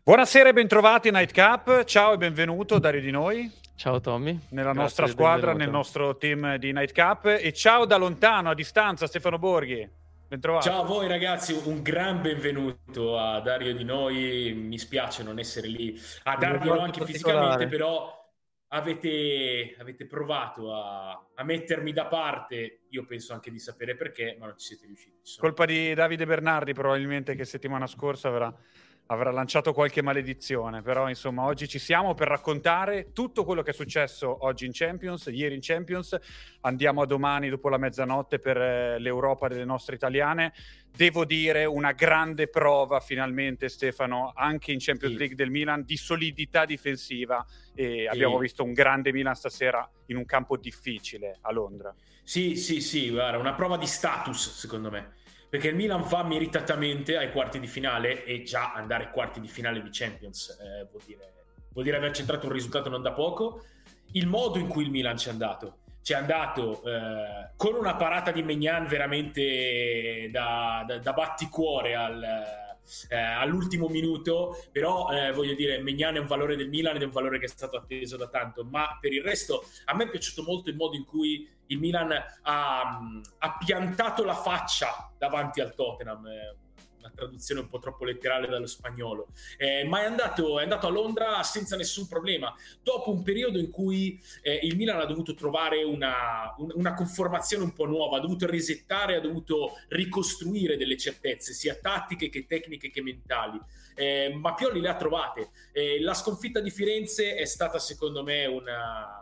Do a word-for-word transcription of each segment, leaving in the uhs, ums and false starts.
Buonasera e bentrovati Nightcap, ciao e benvenuto Dario Di Noi. Ciao Tommy. Nella Grazie nostra del squadra, benvenuto. nel nostro team di Nightcap, e ciao da lontano, a distanza, Stefano Borghi. Bentrovato. Ciao a voi ragazzi, un gran benvenuto a Dario Di Noi, mi spiace non essere lì a darglielo anche fisicamente, però avete, avete provato a, a mettermi da parte, io penso anche di sapere perché, ma non ci siete riusciti. Insomma. Colpa di Davide Bernardi probabilmente, che settimana scorsa avrà... avrà lanciato qualche maledizione, però insomma oggi ci siamo per raccontare tutto quello che è successo oggi in Champions, ieri in Champions. Andiamo a domani dopo la mezzanotte per eh, l'Europa delle nostre italiane. Devo dire una grande prova finalmente, Stefano, anche in Champions League del Milan, di solidità difensiva, e abbiamo visto un grande Milan stasera in un campo difficile a Londra. Sì, sì, sì, guarda, una prova di status secondo me. Perché il Milan va meritatamente ai quarti di finale, e già andare ai quarti di finale di Champions eh, vuol dire, vuol dire aver centrato un risultato non da poco. Il modo in cui il Milan ci è andato, ci è andato eh, con una parata di Maignan veramente da, da, da batticuore al, eh, all'ultimo minuto, però eh, voglio dire, Maignan è un valore del Milan ed è un valore che è stato atteso da tanto, ma per il resto a me è piaciuto molto il modo in cui il Milan ha, ha piantato la faccia davanti al Tottenham, una traduzione un po' troppo letterale dallo spagnolo, eh, ma è andato, è andato a Londra senza nessun problema, dopo un periodo in cui eh, il Milan ha dovuto trovare una, un, una conformazione un po' nuova, ha dovuto resettare, ha dovuto ricostruire delle certezze, sia tattiche che tecniche che mentali, eh, ma Pioli le ha trovate. Eh, la sconfitta di Firenze è stata secondo me una...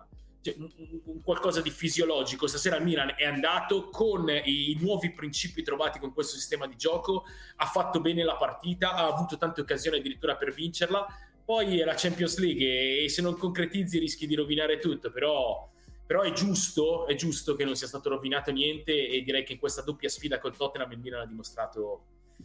un qualcosa di fisiologico. Stasera il Milan è andato con i nuovi principi trovati con questo sistema di gioco, ha fatto bene la partita, ha avuto tante occasioni addirittura per vincerla. Poi è la Champions League e se non concretizzi rischi di rovinare tutto, però, però è giusto, è giusto che non sia stato rovinato niente, e direi che in questa doppia sfida col Tottenham il Milan ha dimostrato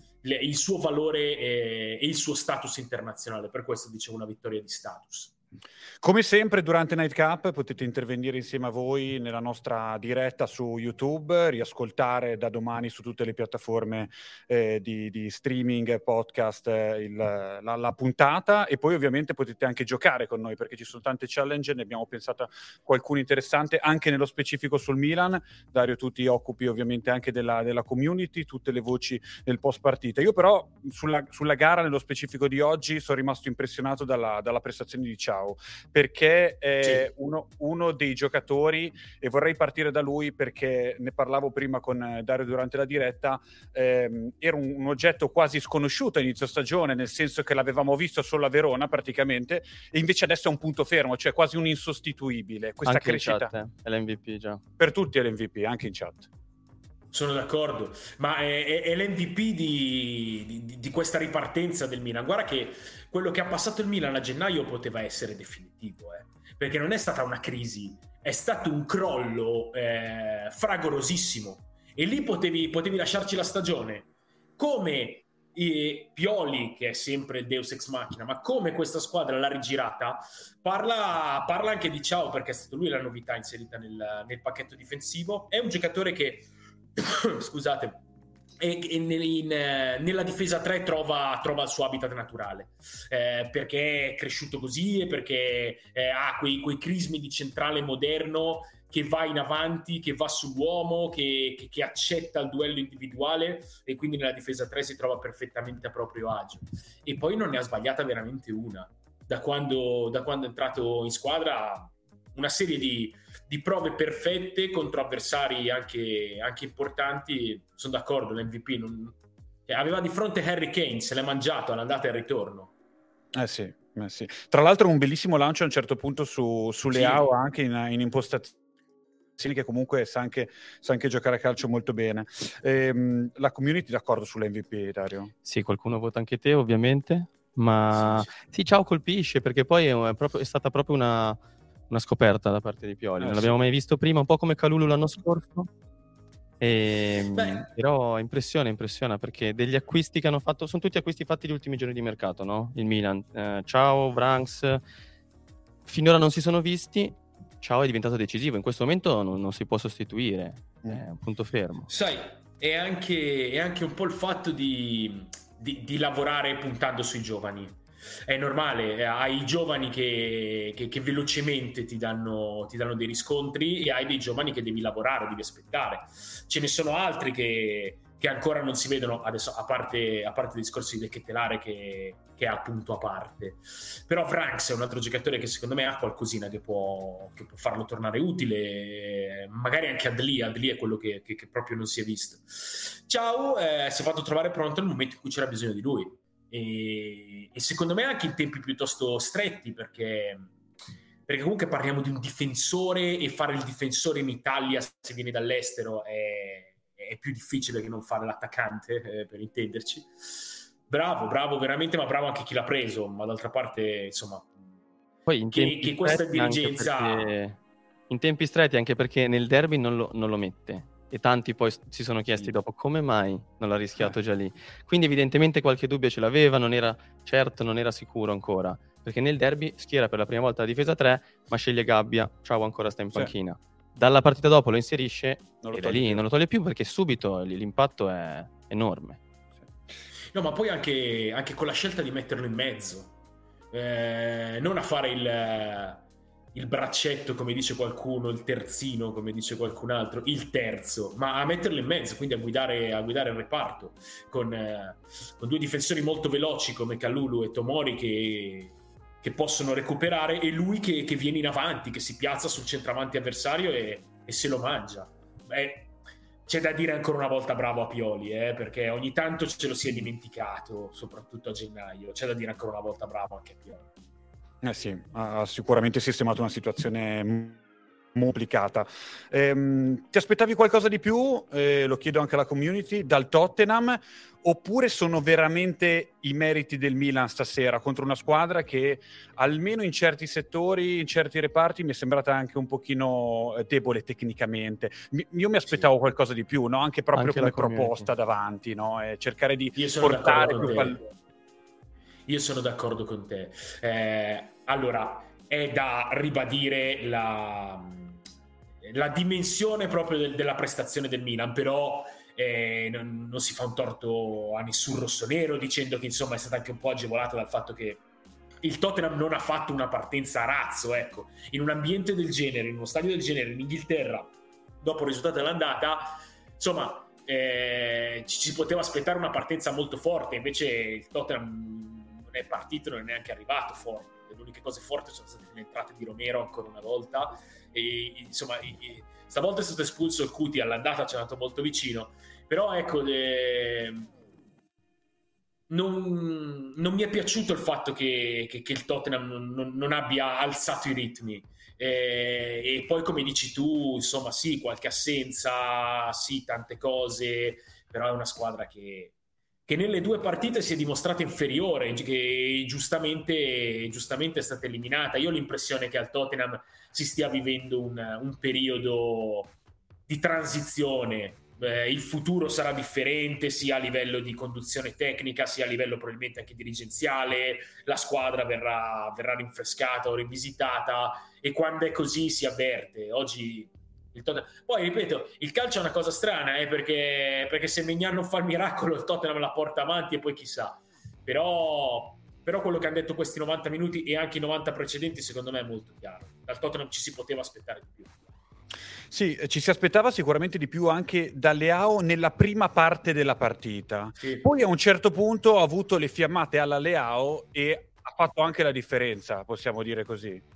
il suo valore e il suo status internazionale. Per questo dicevo una vittoria di status. Come sempre durante Nightcap potete intervenire insieme a voi nella nostra diretta su YouTube, riascoltare da domani su tutte le piattaforme eh, di, di streaming, podcast, eh, il, la, la puntata, e poi ovviamente potete anche giocare con noi, perché ci sono tante challenge, ne abbiamo pensato qualcuno interessante anche nello specifico sul Milan. Dario, tu ti occupi ovviamente anche della, della community, tutte le voci del post partita. Io però sulla, sulla gara nello specifico di oggi sono rimasto impressionato dalla, dalla prestazione di Thiaw, perché è sì. uno, uno dei giocatori, e vorrei partire da lui perché ne parlavo prima con Dario durante la diretta, ehm, era un, un oggetto quasi sconosciuto a inizio stagione, nel senso che l'avevamo visto solo a Verona praticamente, e invece adesso è un punto fermo, cioè quasi un insostituibile. Questa anche crescita in chat, eh. È l'M V P già. Per tutti è l'M V P, anche in chat. Sono d'accordo, ma è, è, è l'M V P di, di, di questa ripartenza del Milan. Guarda che quello che ha passato il Milan a gennaio poteva essere definitivo, eh, perché non è stata una crisi, è stato un crollo eh, fragorosissimo, e lì potevi, potevi lasciarci la stagione. Come eh, Pioli, che è sempre Deus ex machina, ma come questa squadra l'ha rigirata, parla, parla anche di Thiaw, perché è stato lui la novità inserita nel, nel pacchetto difensivo. È un giocatore che scusate, e, e nel, in, nella difesa tre trova, trova il suo habitat naturale, eh, perché è cresciuto così, e perché eh, ha quei, quei crismi di centrale moderno che va in avanti, che va sull'uomo, che, che, che accetta il duello individuale, e quindi nella difesa tre si trova perfettamente a proprio agio. E poi non ne ha sbagliata veramente una da quando, da quando è entrato in squadra. Una serie di di prove perfette contro avversari anche, anche importanti. Sono d'accordo, l'M V P non... aveva di fronte Harry Kane, se l'è mangiato all'andata e al ritorno. Eh sì, eh sì. Tra l'altro un bellissimo lancio a un certo punto su, su Leao, sì. Anche in, in impostazione che comunque sa anche, sa anche giocare a calcio molto bene. Ehm, la community d'accordo sull'M V P, Dario? Sì, qualcuno vota anche te ovviamente, ma sì, sì. sì Thiaw colpisce, perché poi è, proprio, è stata proprio una una scoperta da parte di Pioli, eh, non l'abbiamo sì. mai visto prima, un po' come Kalulu l'anno scorso, e, però impressiona, impressiona, perché degli acquisti che hanno fatto, sono tutti acquisti fatti gli ultimi giorni di mercato, no? Il Milan, eh, Thiaw, Branks, finora non si sono visti, Thiaw è diventato decisivo, in questo momento non, non si può sostituire, mm. è un punto fermo. Sai, è anche, è anche un po' il fatto di, di, di lavorare puntando sui giovani. è normale, hai i giovani che, che, che velocemente ti danno, ti danno dei riscontri, e hai dei giovani che devi lavorare, devi aspettare. Ce ne sono altri che, che ancora non si vedono, adesso a parte, a parte i discorsi di Ketelare che, che è appunto a parte. Però Franks è un altro giocatore che secondo me ha qualcosina che può, che può farlo tornare utile, magari anche Adli. Adli è quello che, che, che proprio non si è visto. Ciao, eh, si è fatto trovare pronto nel momento in cui c'era bisogno di lui, e, e secondo me anche in tempi piuttosto stretti, perché, perché comunque parliamo di un difensore, e fare il difensore in Italia se viene dall'estero è è più difficile che non fare l'attaccante, eh, per intenderci. Bravo, bravo veramente, ma bravo anche chi l'ha preso, ma d'altra parte, insomma, poi in che, che questa dirigenza... Perché, in tempi stretti, anche perché nel derby non lo, non lo mette, e tanti poi si sono chiesti sì. dopo come mai non l'ha rischiato eh. già lì. Quindi evidentemente qualche dubbio ce l'aveva, non era certo, non era sicuro ancora, perché nel derby schiera per la prima volta la difesa tre, ma sceglie Gabbia, ciao, ancora sta in panchina. Sì. Dalla partita dopo lo inserisce non lo e da lì più. non lo toglie più, perché subito l'impatto è enorme. No, ma poi anche, anche con la scelta di metterlo in mezzo, eh, non a fare il, il braccetto come dice qualcuno, il terzino come dice qualcun altro, il terzo, ma a metterlo in mezzo, quindi a guidare, a guidare il reparto con, eh, con due difensori molto veloci come Kalulu e Tomori che che possono recuperare, e lui che, che viene in avanti, che si piazza sul centravanti avversario e, e se lo mangia. Beh, c'è da dire ancora una volta bravo a Pioli, eh, perché ogni tanto ce lo si è dimenticato, soprattutto a gennaio. C'è da dire ancora una volta bravo anche a Pioli. Eh sì, ha sicuramente sistemato una situazione complicata. Ehm, ti aspettavi qualcosa di più? Eh, lo chiedo anche alla community, dal Tottenham, oppure sono veramente i meriti del Milan stasera contro una squadra che almeno in certi settori, in certi reparti mi è sembrata anche un pochino debole tecnicamente? Mi, io mi aspettavo sì. qualcosa di più, no? Anche proprio anche come proposta davanti, no? E cercare di portare più pal- Io sono d'accordo con te. Eh, allora, è da ribadire la, la dimensione proprio del, della prestazione del Milan, però eh, non, non si fa un torto a nessun rossonero dicendo che insomma è stata anche un po' agevolata dal fatto che il Tottenham non ha fatto una partenza a razzo, ecco, in un ambiente del genere, in uno stadio del genere, in Inghilterra, dopo il risultato dell'andata, insomma eh, ci si poteva aspettare una partenza molto forte, invece il Tottenham non è partito, non è neanche arrivato forte. Le uniche cose forti sono state le entrate di Romero ancora una volta, e insomma e, e, stavolta è stato espulso il Cuti, all'andata ci è andato molto vicino, però ecco eh, non, non mi è piaciuto il fatto che, che, che il Tottenham non, non, non abbia alzato i ritmi, eh, e poi come dici tu, insomma sì, qualche assenza, sì, tante cose, però è una squadra che che nelle due partite si è dimostrata inferiore, che giustamente, giustamente è stata eliminata. Io ho l'impressione che al Tottenham si stia vivendo un, un periodo di transizione. Eh, il futuro sarà differente sia a livello di conduzione tecnica, sia a livello probabilmente anche dirigenziale. La squadra verrà, verrà rinfrescata o rivisitata, e quando è così si avverte. Oggi il Tottenham... Poi ripeto, il calcio è una cosa strana, eh, perché, perché se Maignan non fa il miracolo il Tottenham la porta avanti e poi chissà, però, però quello che hanno detto questi novanta minuti e anche i novanta precedenti secondo me è molto chiaro. Dal Tottenham ci si poteva aspettare di più. Sì, ci si aspettava sicuramente di più anche da Leao nella prima parte della partita, sì. Poi a un certo punto ha avuto le fiammate alla Leao e ha fatto anche la differenza, possiamo dire così.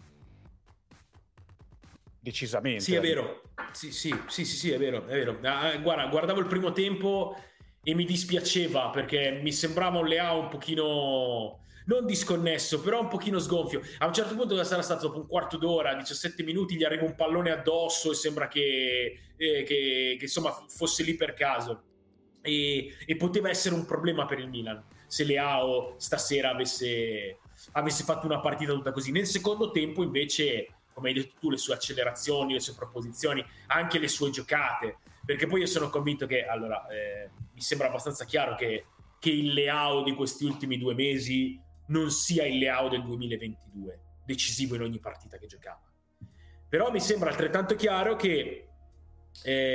Decisamente. Sì, è vero. Sì, sì, sì, sì, sì, è vero, è vero. Ah, guarda, guardavo il primo tempo e mi dispiaceva perché mi sembrava un Leao un pochino non disconnesso, però un pochino sgonfio. A un certo punto sarà stato dopo un quarto d'ora, diciassette minuti, gli arriva un pallone addosso e sembra che, eh, che, che insomma fosse lì per caso. E, e poteva essere un problema per il Milan se Leao stasera avesse, avesse fatto una partita tutta così. Nel secondo tempo invece, come hai detto tu, le sue accelerazioni, le sue proposizioni, anche le sue giocate, perché poi io sono convinto che, allora, eh, mi sembra abbastanza chiaro che, che il Leao di questi ultimi due mesi non sia il Leao del duemilaventidue, decisivo in ogni partita che giocava. Però mi sembra altrettanto chiaro che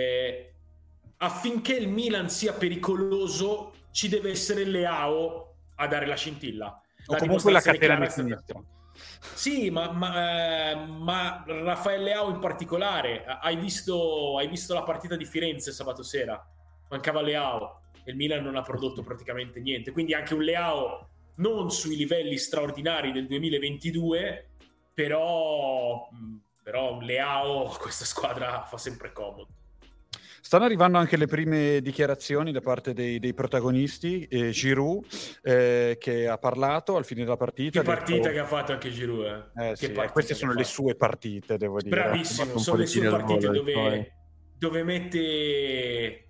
eh, affinché il Milan sia pericoloso ci deve essere il Leao a dare la scintilla. O La comunque la catena di stata... sinistra. Sì, ma, ma, eh, ma Rafael Leao in particolare, hai visto, hai visto la partita di Firenze sabato sera? Mancava Leao e il Milan non ha prodotto praticamente niente, quindi anche un Leao non sui livelli straordinari del duemilaventidue, però, però un Leao questa squadra fa sempre comodo. Stanno arrivando anche le prime dichiarazioni da parte dei, dei protagonisti. eh, Giroud eh, che ha parlato al fine della partita. Che partita detto... che ha fatto anche Giroud, eh? Eh, che sì, eh, queste sono le sue partite, devo dire. Bravissimo, sono le sue partite dove, dove mette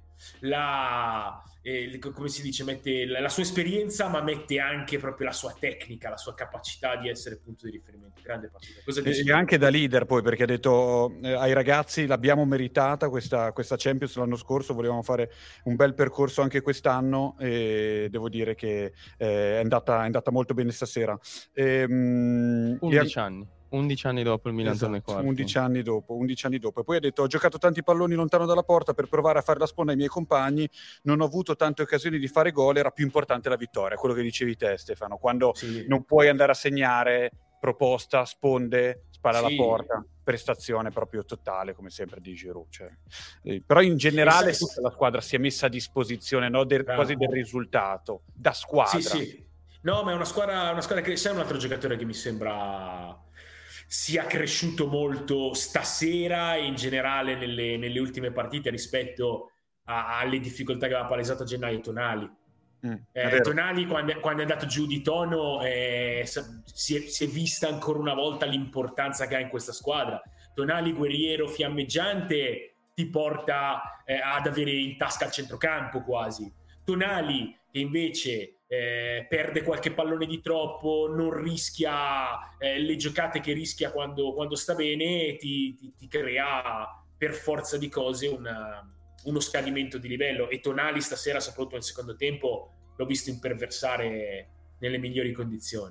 la eh, come si dice, mette la, la sua esperienza, ma mette anche proprio la sua tecnica, la sua capacità di essere punto di riferimento. Grande partita. Cosa dici? E anche da leader, poi, perché ha detto eh, ai ragazzi l'abbiamo meritata questa, questa Champions l'anno scorso, volevamo fare un bel percorso anche quest'anno e devo dire che eh, è, andata, è andata molto bene stasera. E, um, undici e... anni. undici anni dopo il Milan esatto, torna ai quarti. undici anni dopo, undici anni dopo. E poi ha detto: ho giocato tanti palloni lontano dalla porta per provare a fare la sponda ai miei compagni, non ho avuto tante occasioni di fare gol, era più importante la vittoria, quello che dicevi te, Stefano, quando sì. non puoi andare a segnare, proposta, sponde, spara alla sì. porta, prestazione proprio totale, come sempre di Giroud. Cioè. Eh, però in generale sì, tutta la squadra si è messa a disposizione, no, del, quasi del risultato, da squadra. Sì, sì. No, ma è una squadra, una squadra che c'è un altro giocatore che mi sembra sia cresciuto molto stasera e in generale nelle, nelle ultime partite rispetto a, alle difficoltà che aveva palesato a gennaio Tonali. Mm, eh, Tonali quando, quando è andato giù di tono eh, si, è, si è vista ancora una volta l'importanza che ha in questa squadra. Tonali guerriero fiammeggiante ti porta eh, ad avere in tasca il centrocampo quasi. Tonali che invece Eh, perde qualche pallone di troppo, non rischia eh, le giocate che rischia quando, quando sta bene e ti, ti, ti crea per forza di cose una, uno scadimento di livello. E Tonali stasera, soprattutto nel secondo tempo, l'ho visto imperversare nelle migliori condizioni.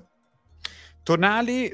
Tonali,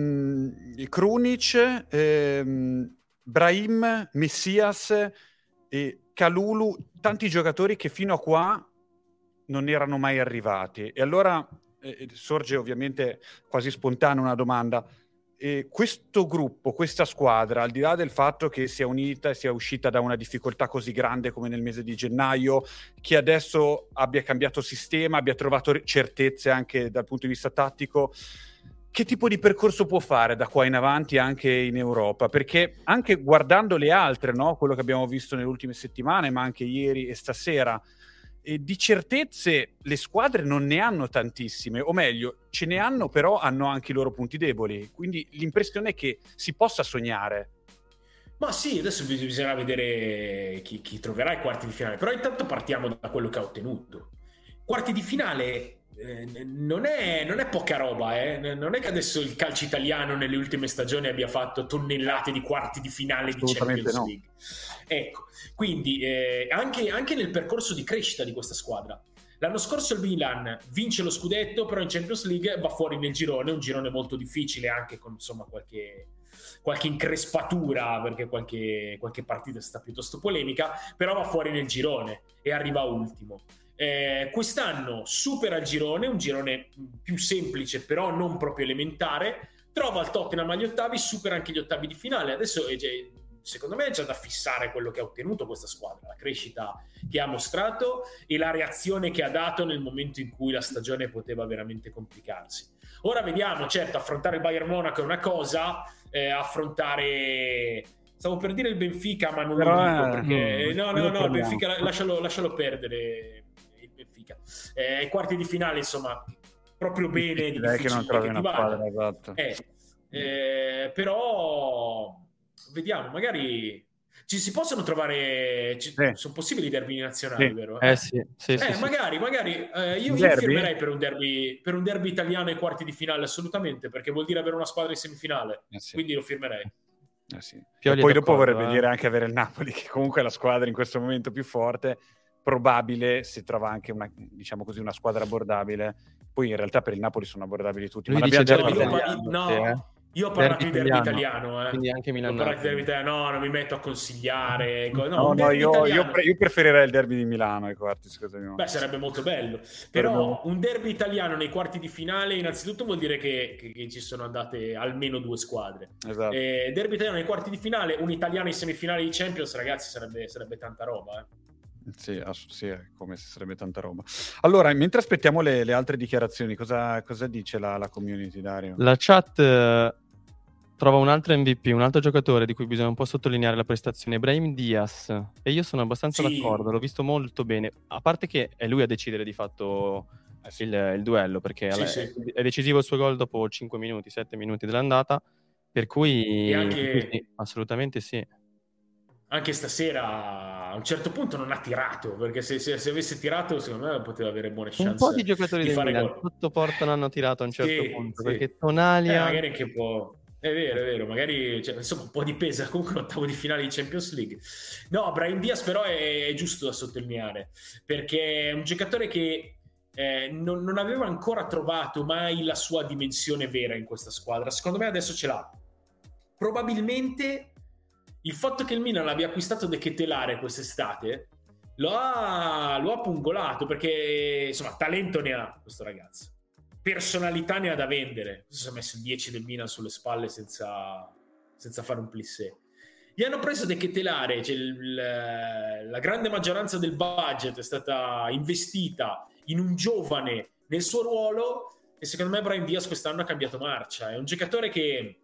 mh, Krunic, ehm, Brahim, Messias e Kalulu, tanti giocatori che fino a qua non erano mai arrivati. E allora eh, sorge ovviamente quasi spontanea una domanda. Eh, questo gruppo, questa squadra, al di là del fatto che sia unita e sia uscita da una difficoltà così grande come nel mese di gennaio, che adesso abbia cambiato sistema, abbia trovato certezze anche dal punto di vista tattico, che tipo di percorso può fare da qua in avanti anche in Europa? Perché anche guardando le altre, no? Quello che abbiamo visto nelle ultime settimane, ma anche ieri e stasera, e di certezze le squadre non ne hanno tantissime, o meglio, ce ne hanno, però hanno anche i loro punti deboli. Quindi l'impressione è che si possa sognare. Ma sì, adesso bisognerà vedere chi, chi troverà i quarti di finale. Però intanto partiamo da quello che ha ottenuto. Quarti di finale eh, non, è, non è poca roba, eh. Non è che adesso il calcio italiano nelle ultime stagioni abbia fatto tonnellate di quarti di finale di Champions no. League. Ecco, quindi eh, anche, anche nel percorso di crescita di questa squadra. L'anno scorso il Milan vince lo scudetto, però in Champions League va fuori nel girone, un girone molto difficile, anche con insomma qualche, qualche increspatura, perché qualche, qualche partita è stata piuttosto polemica, però va fuori nel girone e arriva ultimo. Eh, quest'anno supera il girone, un girone più semplice, però non proprio elementare, trova il Tottenham agli ottavi, supera anche gli ottavi di finale. Adesso è già, secondo me è già da fissare quello che ha ottenuto questa squadra, la crescita che ha mostrato e la reazione che ha dato nel momento in cui la stagione poteva veramente complicarsi. Ora vediamo, certo, affrontare il Bayern Monaco è una cosa, eh, affrontare, stavo per dire il Benfica, ma non Però, lo dico perché mm, no no no, Benfica lascialo, lascialo perdere il Benfica. Eh, ai quarti di finale, insomma, proprio bene di difficile che non trovi una squadra, esatto. Eh, eh, però vediamo, magari ci si possono trovare, ci, sì. sono possibili derby nazionali, sì. vero? Eh sì, sì, eh, sì, magari, sì. magari eh, io, io firmerei per un derby per un derby italiano ai quarti di finale, assolutamente, perché vuol dire avere una squadra in semifinale, eh sì. quindi lo firmerei. Eh sì. E poi dopo vorrebbe eh. dire anche avere il Napoli, che comunque è la squadra in questo momento più forte, probabile si trova anche una, diciamo così, una squadra abbordabile. Poi in realtà per il Napoli sono abbordabili tutti. Lui ma dice già derby io, io, no, eh. Io ho parlato Derby di derby italiano, italiano, eh. quindi anche Ho Milan parlato di derby Napoli. italiano. No, non mi metto a consigliare. co- No, No, un no, derby io, italiano. io, pre- io preferirei il derby di Milano ai quarti, scusami. no. Beh, sarebbe molto bello. Sarebbe Però molto- un derby italiano nei quarti di finale, innanzitutto vuol dire che, che- che ci sono andate almeno due squadre. Esatto. Eh, derby italiano nei quarti di finale, un italiano in semifinale di Champions, ragazzi, sarebbe, sarebbe tanta roba. Eh. Sì, ass- sì, è come se sarebbe tanta roba. Allora, mentre aspettiamo le, le altre dichiarazioni, cosa, cosa dice la, la community, Dario? La chat eh, trova un altro M V P, un altro giocatore di cui bisogna un po' sottolineare la prestazione, Brahim Diaz. E io sono abbastanza Sì. d'accordo, l'ho visto molto bene. A parte che è lui a decidere di fatto il, il duello, perché Sì, alla- sì. è decisivo il suo gol dopo cinque minuti, sette minuti dell'andata. Per cui, E anche- per cui sì, assolutamente sì. Anche stasera a un certo punto non ha tirato, perché se, se- se avesse tirato secondo me poteva avere buone chance Un po' di giocatori di del fare Milan gol. sotto porta non hanno tirato a un certo Sì, punto, sì. perché Eh, Tonaglia... magari anche un po'. È vero, è vero, magari cioè, insomma un po' di peso comunque l'ottavo di finale di Champions League. No, Brahim Diaz però è, è giusto da sottolineare, perché è un giocatore che eh, non, non aveva ancora trovato mai la sua dimensione vera in questa squadra. Secondo me adesso ce l'ha. Probabilmente il fatto che il Milan l'abbia acquistato De Ketelare quest'estate lo ha, lo ha pungolato, perché insomma talento ne ha questo ragazzo, personalità ne ha da vendere. Si è messo il dieci del Milan sulle spalle senza, senza fare un plissé. Gli hanno preso De Ketelare, cioè il, la grande maggioranza del budget è stata investita in un giovane nel suo ruolo, e secondo me Brahim Diaz quest'anno ha cambiato marcia. È un giocatore che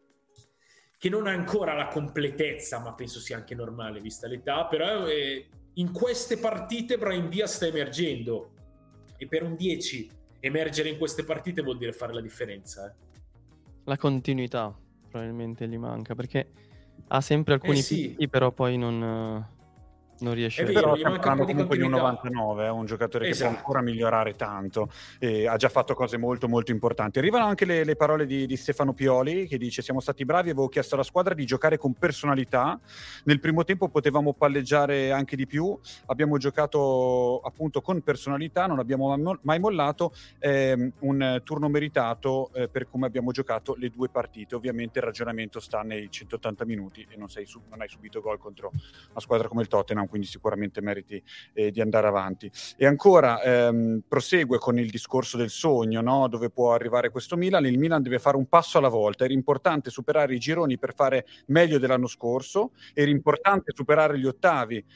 che non ha ancora la completezza, ma penso sia anche normale vista l'età, però eh, in queste partite Brahim Diaz sta emergendo, e per un dieci emergere in queste partite vuol dire fare la differenza. Eh. La continuità probabilmente gli manca, perché ha sempre alcuni Eh sì. picchi, però poi non, eh, non riesce È a... vero, Però gli stiamo manca un parlando po' di comunque di un continuità. novantanove, è un giocatore che Esatto. può ancora migliorare tanto, e ha già fatto cose molto molto importanti. Arrivano anche le, le parole di, di Stefano Pioli, che dice: siamo stati bravi, avevo chiesto alla squadra di giocare con personalità, nel primo tempo potevamo palleggiare anche di più, abbiamo giocato appunto con personalità, non abbiamo mai mollato, eh, un turno meritato eh, per come abbiamo giocato le due partite. Ovviamente il ragionamento sta nei centottanta minuti e non, sei su- non hai subito gol contro una squadra come il Tottenham, quindi sicuramente meriti eh, di andare avanti. E ancora ehm, prosegue con il discorso del sogno, no? Dove può arrivare questo Milan. Il Milan deve fare un passo alla volta, era importante superare i gironi per fare meglio dell'anno scorso, era importante superare gli ottavi,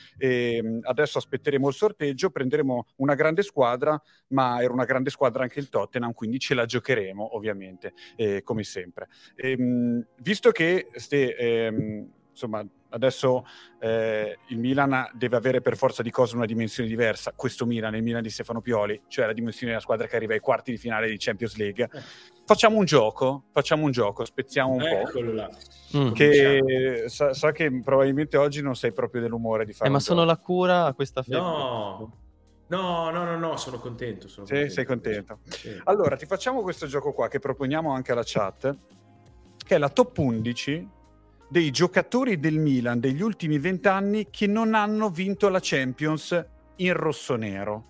e adesso aspetteremo il sorteggio, prenderemo una grande squadra, ma era una grande squadra anche il Tottenham, quindi ce la giocheremo ovviamente, eh, come sempre. Ehm, visto che ste, ehm, insomma adesso eh, il Milan deve avere per forza di cose una dimensione diversa, questo Milan, il Milan di Stefano Pioli, cioè la dimensione della squadra che arriva ai quarti di finale di Champions League. Facciamo un gioco, facciamo un gioco, spezziamo un Eccolo po'. là. Mm. Che so, so che probabilmente oggi non sei proprio dell'umore di fare Eh, ma un sono gioco. la cura a questa festa. No, no, no, no, no, sono contento. Sono Sì, contento. sei contento. Sì. Allora, ti facciamo questo gioco qua che proponiamo anche alla chat, che è la top undici dei giocatori del Milan degli ultimi vent'anni che non hanno vinto la Champions in rossonero.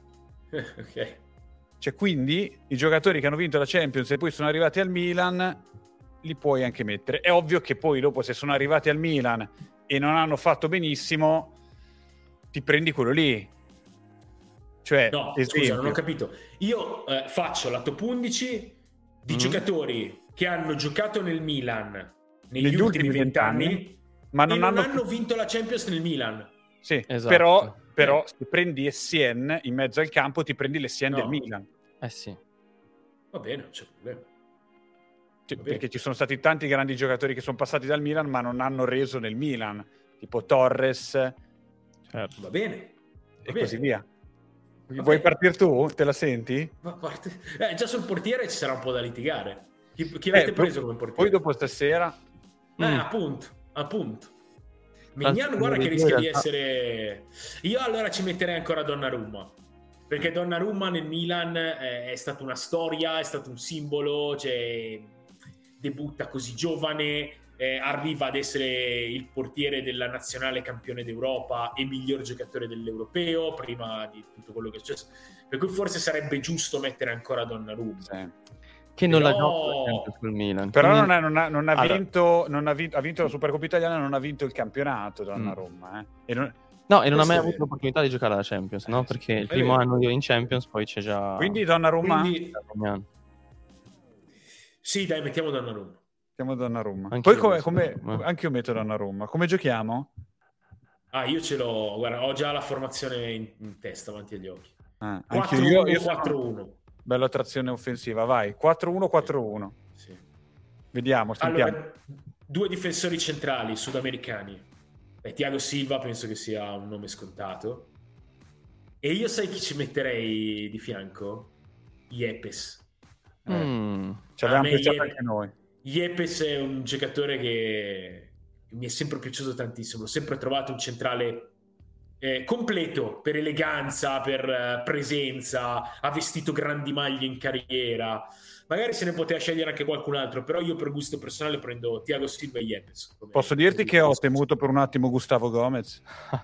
Ok. Cioè, quindi i giocatori che hanno vinto la Champions e poi sono arrivati al Milan li puoi anche mettere. È ovvio che poi dopo, se sono arrivati al Milan e non hanno fatto benissimo, ti prendi quello lì. Cioè, No, esempio. scusa, non ho capito. Io eh, faccio la top undici di Mm. giocatori che hanno giocato nel Milan negli, Negli ultimi ultimi vent'anni, vent'anni, ma non e non hanno- hanno vinto la Champions nel Milan. Sì, Esatto. però, però Eh. se prendi Essien in mezzo al campo, ti prendi l'Essien No. del Milan. Eh sì. Va bene, non c'è problema. Cioè, Va bene. perché ci sono stati tanti grandi giocatori che sono passati dal Milan ma non hanno reso nel Milan, tipo Torres e Certo. Va bene. Va bene. così via. Va Vuoi bene. partire tu? Te la senti? Ma parte... eh, già sul portiere ci sarà un po' da litigare. Chi, chi avete Eh, preso poi- come portiere? Poi dopo stasera... Eh, Mm. appunto, appunto. Tanto Mignan, guarda dei che due rischia in di realtà- essere... Io allora ci metterei ancora Donnarumma, perché Donnarumma nel Milan eh, è stata una storia, è stato un simbolo, cioè debutta così giovane, eh, arriva ad essere il portiere della nazionale campione d'Europa e miglior giocatore dell'Europeo prima di tutto quello che è successo, per cui forse sarebbe giusto mettere ancora Donnarumma. Sì. Che non Però... l'ha giocato sul Milan. Però quindi... non, ha, non, ha, non, ha allora... vinto, non ha vinto, ha vinto la Supercoppa italiana, non ha vinto il campionato Donnarumma. Mm. Eh. E non... No, e non ha mai avuto l'opportunità di giocare alla Champions, no? Eh, Perché sì. il primo anno io in Champions, poi c'è già... Quindi Donnarumma? Quindi... Sì, dai, mettiamo Donnarumma. Mettiamo Donnarumma. Anche Poi io come, come, anche io metto Donnarumma. Come giochiamo? Ah, io ce l'ho, guarda, ho già la formazione in, in testa, avanti agli occhi. Ah, quattro uno quattro uno. Bella trazione offensiva, vai. quattro uno quattro uno. Sì. Vediamo, sentiamo. Allora, due difensori centrali sudamericani. Beh, Thiago Silva penso che sia un nome scontato. E io sai chi ci metterei di fianco? Yepes. Eh, mm. Ci avevamo pensato Yepes, anche noi. Yepes è un giocatore che mi è sempre piaciuto tantissimo. L'ho sempre trovato un centrale eh, completo per eleganza, per uh, presenza. Ha vestito grandi maglie in carriera. Magari se ne poteva scegliere anche qualcun altro, però io per gusto personale prendo Thiago Silva e Yepes. Posso dirti che ho temuto per un attimo Gustavo Gomez?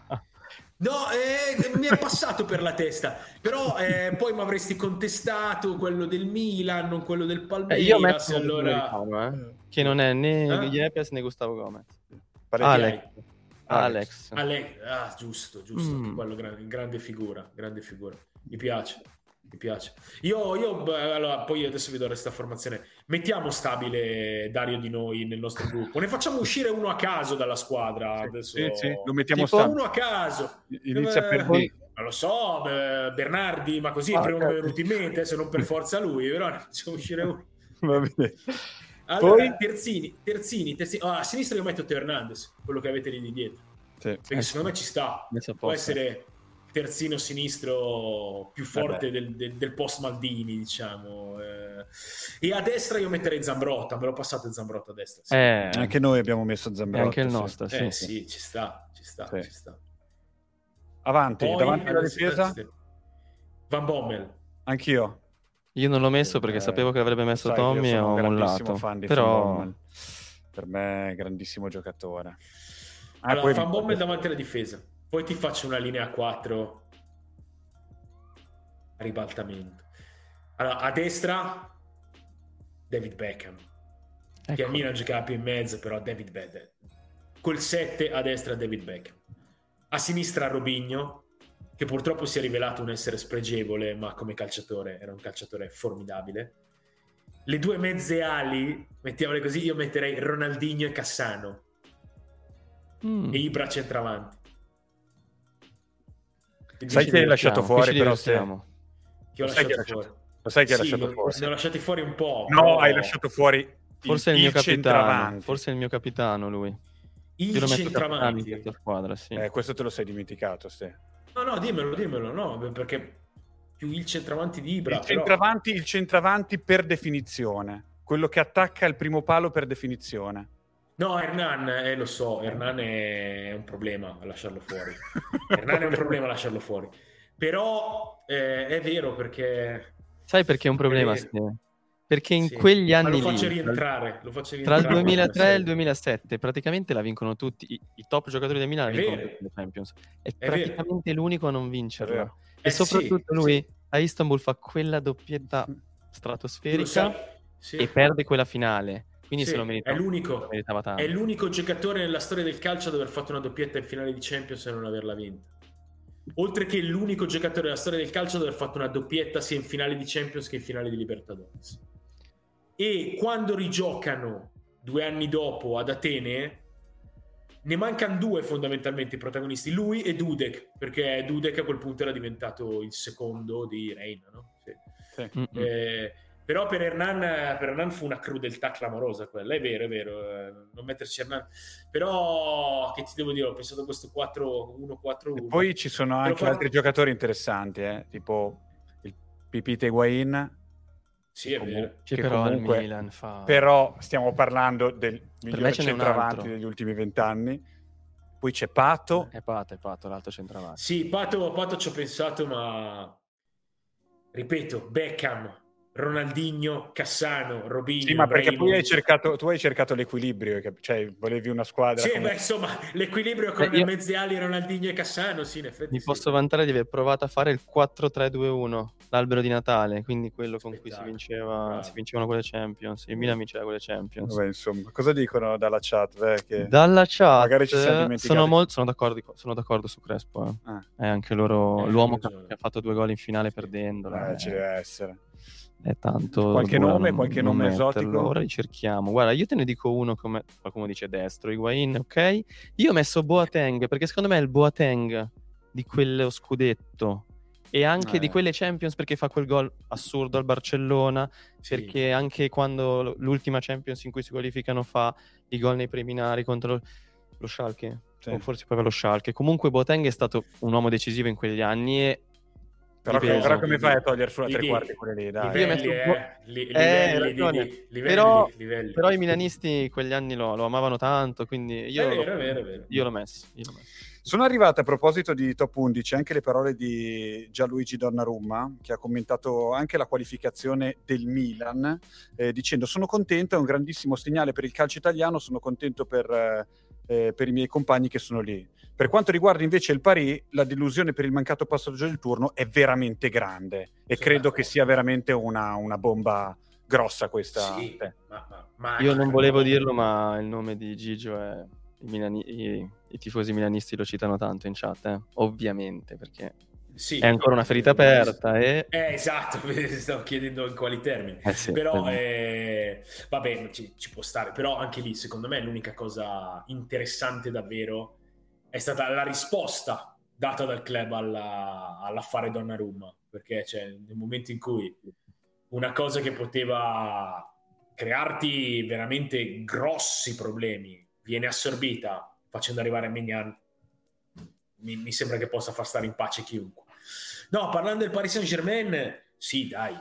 No, eh, mi è passato per la testa, però eh, poi mi avresti contestato quello del Milan, non quello del Palmeiras. Eh, io metto allora... eh, che non è né eh? Yepes né Gustavo Gomez. Alex. Alex. Alex. Ah, giusto, giusto. Mm. Quello grande, grande figura, grande figura. Mi piace. Mi piace. Io, io allora, poi adesso vi do questa formazione. Mettiamo stabile Dario Di Noi nel nostro gruppo. Ne facciamo uscire uno a caso dalla squadra. Sì, adesso... sì, sì. Lo mettiamo tipo stabile. uno a caso. Inizia eh, per D. Non lo so, Bernardi, ma così ah, il primo okay. mi è venuto in mente, se non per forza lui, però ne facciamo uscire uno. Va bene. Allora, Poi... terzini, terzini, terzini. Oh, a sinistra io metto Teo Hernandez, quello che avete lì di dietro. Sì. Perché eh, secondo me ci sta. Può essere terzino sinistro più forte del, del, del post Maldini, diciamo. Eh, e a destra io metterei Zambrotta, me lo passate Zambrotta a destra. Sì. Eh, anche noi abbiamo messo Zambrotta. Anche il nostro, sì. Eh, sì. sì, ci sta, ci sta, sì. ci sta. Avanti, Poi, davanti alla difesa? Van Bommel. Anch'io. Io non l'ho messo perché eh, sapevo che l'avrebbe messo sai, Tommy e ho mollato. Fan di però Van per me è grandissimo giocatore. Ah, allora, Van Bommel davanti alla difesa. Poi ti faccio una linea a quattro a ribaltamento. Allora, a destra David Beckham. Ecco. Che a Milan giocava più in mezzo, però David Beckham. Col sette a destra David Beckham. A sinistra Robinho, che purtroppo si è rivelato un essere spregevole, ma come calciatore era un calciatore formidabile. Le due mezze ali, mettiamole così, io metterei Ronaldinho e Cassano. Mm. E Ibra centravanti. Quindi sai che hai lasciato fuori, però se... Che ho lasciato fuori. Lo sai che hai sì, lasciato lo, fuori? Ne ho lasciati fuori un po'. No, però... hai lasciato fuori forse il, il mio capitano. Forse è il mio capitano lui. Il Io centravanti di questa squadra, sì. Eh, questo te lo sei dimenticato, sì. No, no, dimmelo, dimmelo, no, perché più il centravanti di Ibra. Il però... centravanti, il centravanti per definizione, quello che attacca il primo palo per definizione. No, Hernan, eh, lo so, Hernan è un problema a lasciarlo fuori. Hernan è un problema a lasciarlo fuori. Però eh, è vero perché... Sai perché è un problema, Steve? Perché in sì. quegli anni lo faccio lì, rientrare, lo faccio rientrare tra il duemilatré e il duemilasette praticamente la vincono tutti i, i top giocatori del Milan, vincono tutti le Champions. È, è praticamente vero. l'unico a non vincerla. E eh soprattutto sì, lui sì. a Istanbul fa quella doppietta stratosferica sì. e perde quella finale. Quindi sì, se lo meritava, è l'unico, lo meritava tanto. È l'unico giocatore nella storia del calcio ad aver fatto una doppietta in finale di Champions e non averla vinta. Oltre che l'unico giocatore della storia del calcio ad aver fatto una doppietta sia in finale di Champions che in finale di Libertadores. E quando rigiocano due anni dopo ad Atene ne mancano due fondamentalmente i protagonisti, lui e Dudek, perché Dudek a quel punto era diventato il secondo di Reina, no? Sì. Sì. Eh, però per Hernan, per Hernan fu una crudeltà clamorosa quella, è vero, è vero, eh, non metterci Hernan, però che ti devo dire, ho pensato a questo quattro uno quattro uno. E poi ci sono anche però altri fa... giocatori interessanti, eh? Tipo il Pipita Higuain. Sì, è comunque, vero. Che però comunque, il Milan fa... Però stiamo parlando del miglior centravanti degli ultimi vent'anni. Poi c'è Pato. È Pato, è Pato, l'altro centravanti. Sì, Pato, Pato ci ho pensato, ma... Ripeto, Beckham, Ronaldinho, Cassano, Robinho. Sì, ma perché poi hai cercato, tu hai cercato l'equilibrio, cioè volevi una squadra. Sì, come... beh, insomma, l'equilibrio con eh, io... mezzi ali, Ronaldinho e Cassano, sì, in effetti. Mi sì. posso vantare di aver provato a fare il quattro tre due uno, l'albero di Natale, quindi quello con cui si vinceva, si vincevano quelle Champions. Il Milan vinceva quelle Champions. Vabbè, insomma, cosa dicono dalla chat? Beh, che Dalla chat magari ci siamo dimenticati. sono, molto, sono, d'accordo, sono d'accordo su Crespo. Eh. Ah. È anche loro, eh, l'uomo che ha fatto due gol in finale perdendola. Eh, ci deve essere. È tanto qualche dura, nome, non, qualche non nome metterlo. esotico. Ora li cerchiamo. Guarda, io te ne dico uno, come qualcuno dice destro, Higuain, ok? Io ho messo Boateng perché secondo me è il Boateng di quello scudetto e anche eh. di quelle Champions, perché fa quel gol assurdo al Barcellona, sì. Perché anche quando l'ultima Champions in cui si qualificano fa i gol nei preliminari contro lo, lo Schalke, sì. O forse proprio lo Schalke. Comunque Boateng è stato un uomo decisivo in quegli anni e Però, però come fai a togliere sulla tre quarti quelle lì? Dai. Livelli, Io eh, messo... li, eh, livelli, di, di, livelli, però, livelli. però i milanisti quegli anni lo, lo amavano tanto, quindi io, è vero, l'ho, è vero, è vero. io l'ho messo. Io l'ho messo. Sono arrivate a proposito di top undici anche le parole di Gianluigi Donnarumma, che ha commentato anche la qualificazione del Milan, eh, dicendo: sono contento, è un grandissimo segnale per il calcio italiano, sono contento per, eh, per i miei compagni che sono lì. Per quanto riguarda invece il Paris, la delusione per il mancato passaggio del turno è veramente grande e sono credo d'accordo. che sia veramente una, una bomba grossa questa. Sì, eh. ma, ma, ma io non volevo dirlo, ma il nome di Gigio è i, Milani- i, i tifosi milanisti lo citano tanto in chat, eh? Ovviamente, perché sì, è ancora una ferita aperta e... eh, esatto, stavo chiedendo in quali termini, eh sì, però eh, vabbè, ci, ci può stare, però anche lì secondo me l'unica cosa interessante davvero è stata la risposta data dal club alla, all'affare Donnarumma, perché cioè, nel momento in cui una cosa che poteva crearti veramente grossi problemi viene assorbita facendo arrivare Maignan, mi, mi sembra che possa far stare in pace chiunque. No, parlando del Paris Saint-Germain, sì dai,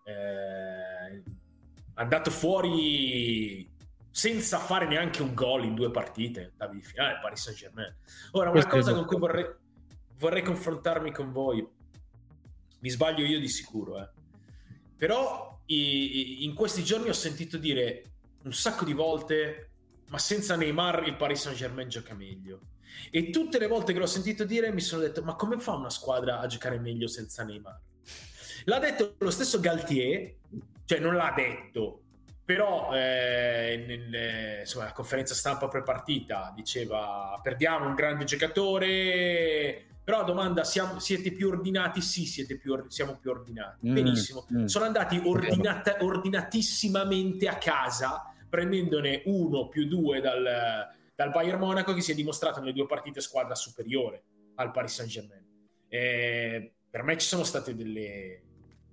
eh, è andato fuori senza fare neanche un gol in due partite, davi di finale, Paris Saint-Germain. Ora, una Questo cosa con cui vorrei, vorrei confrontarmi con voi, mi sbaglio io di sicuro, eh. Però i, in questi giorni ho sentito dire un sacco di volte: ma senza Neymar il Paris Saint-Germain gioca meglio. E tutte le volte che l'ho sentito dire mi sono detto: ma come fa una squadra a giocare meglio senza Neymar? L'ha detto lo stesso Galtier, cioè non l'ha detto, però eh, nel, insomma, la conferenza stampa pre-partita diceva: perdiamo un grande giocatore. Però domanda, siamo, siete più ordinati? Sì, siete più, siamo più ordinati. Mm, Benissimo. Mm. Sono andati ordinata, ordinatissimamente a casa, prendendone uno più due dal, dal Bayern Monaco, che si è dimostrato nelle due partite squadra superiore al Paris Saint-Germain. E per me ci sono state delle,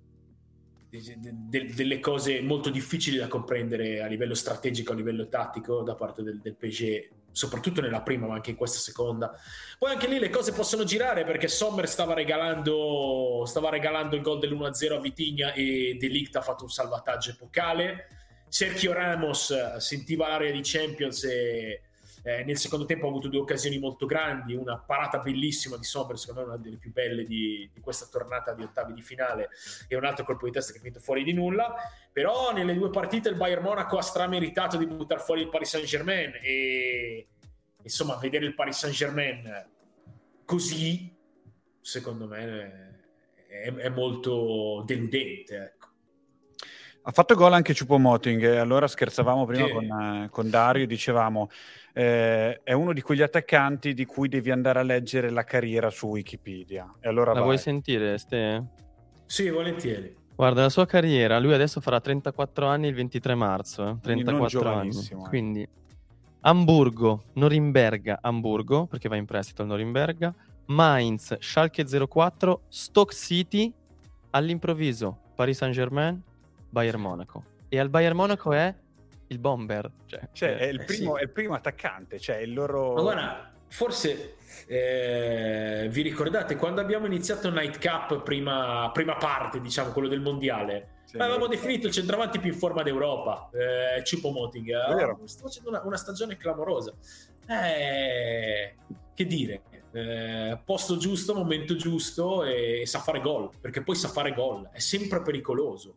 de, delle cose molto difficili da comprendere a livello strategico, a livello tattico da parte del, del P S G, soprattutto nella prima ma anche in questa seconda. Poi anche lì le cose possono girare, perché Sommer stava regalando stava regalando il gol dell'uno a zero a Vitinha e De Ligt ha fatto un salvataggio epocale. Sergio Ramos sentiva l'area di Champions e eh, nel secondo tempo ha avuto due occasioni molto grandi, una parata bellissima di Sommer, secondo me una delle più belle di, di questa tornata di ottavi di finale, e un altro colpo di testa che è finito fuori di nulla. Però nelle due partite il Bayern Monaco ha strameritato di buttare fuori il Paris Saint-Germain e insomma vedere il Paris Saint-Germain così secondo me è, è molto deludente, ecco. Ha fatto gol anche Choupo-Moting, e allora scherzavamo prima sì. con, eh, con Dario, dicevamo eh, è uno di quegli attaccanti di cui devi andare a leggere la carriera su Wikipedia. E allora la vai. vuoi sentire, Ste? Sì, volentieri. Guarda, la sua carriera, lui adesso farà trentaquattro anni il ventitré marzo, eh? trentaquattro anni. Eh. Quindi Amburgo, Norimberga, Amburgo, perché va in prestito al Norimberga, Mainz, Schalke zero quattro, Stoke City, all'improvviso Paris Saint-Germain, Bayern Monaco. E al Bayern Monaco è il bomber. Cioè, cioè è, è, il primo, sì. è il primo attaccante, cioè il loro... Ma guarda, forse eh, vi ricordate quando abbiamo iniziato Night Cup, prima, prima parte, diciamo, quello del mondiale? Sì, avevamo definito il centravanti più in forma d'Europa, eh, Choupo-Moting. Oh, sta facendo una, una stagione clamorosa. Eh, che dire, eh, posto giusto, momento giusto, e sa fare gol, perché poi sa fare gol, è sempre pericoloso.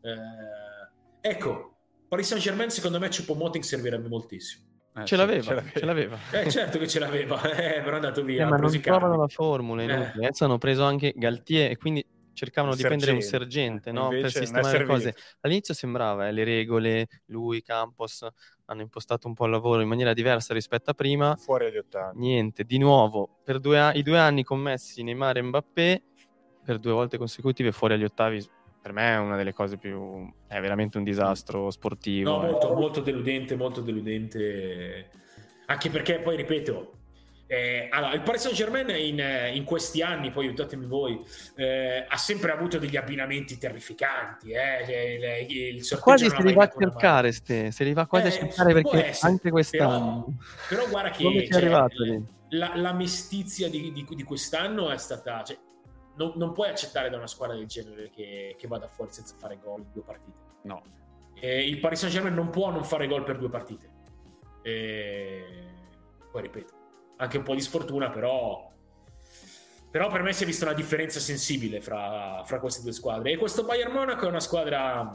Eh, ecco, Paris Saint-Germain secondo me Choupo-Moting servirebbe moltissimo. Eh, ce, sì, l'aveva, ce l'aveva, ce l'aveva. Eh, certo che ce l'aveva, eh, però è andato via. Eh, ma non trovano la formula. Eh. Adesso hanno preso anche Galtier e quindi cercavano di prendere un sergente, no? Per sistemare le cose. All'inizio sembrava, eh, le regole, lui, Campos hanno impostato un po' il lavoro in maniera diversa rispetto a prima. Fuori agli ottavi. Niente, di nuovo, per due a- i due anni commessi Neymar e Mbappé, per due volte consecutive fuori agli ottavi. Per me è una delle cose più... è veramente un disastro sportivo. No, eh. molto, molto deludente, molto deludente. Anche perché, poi, ripeto, eh, allora, il Paris Saint-Germain in, in questi anni, poi aiutatemi voi, eh, ha sempre avuto degli abbinamenti terrificanti. Eh, il, il quasi se li va a cercare, ste, se li va quasi eh, a cercare perché essere, anche quest'anno... Però, però guarda che... Come cioè, è arrivato lì? La, la mestizia di, di, di quest'anno è stata... Cioè, Non, non puoi accettare da una squadra del genere che, che vada fuori senza fare gol in due partite. No. E il Paris Saint-Germain non può non fare gol per due partite. E... Poi ripeto, anche un po' di sfortuna, però però per me si è vista una differenza sensibile fra, fra queste due squadre. E questo Bayern Monaco è una squadra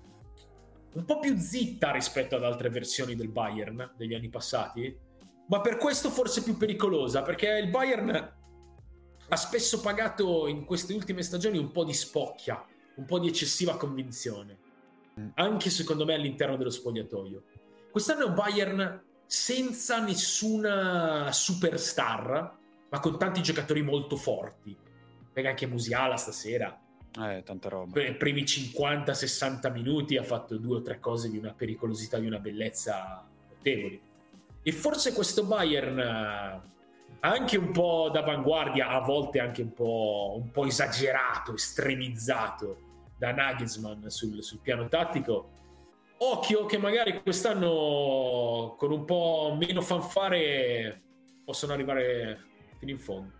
un po' più zitta rispetto ad altre versioni del Bayern degli anni passati, ma per questo forse più pericolosa, perché il Bayern ha spesso pagato in queste ultime stagioni un po' di spocchia, un po' di eccessiva convinzione, anche secondo me all'interno dello spogliatoio. Quest'anno è un Bayern senza nessuna superstar, ma con tanti giocatori molto forti. Perché anche Musiala stasera, eh, tanta roba. nei primi cinquanta sessanta minuti ha fatto due o tre cose di una pericolosità, di una bellezza notevoli. E forse questo Bayern... anche un po' d'avanguardia, a volte anche un po', un po' esagerato, estremizzato da Nagelsmann sul, sul piano tattico. Occhio che magari quest'anno con un po' meno fanfare possono arrivare fino in fondo.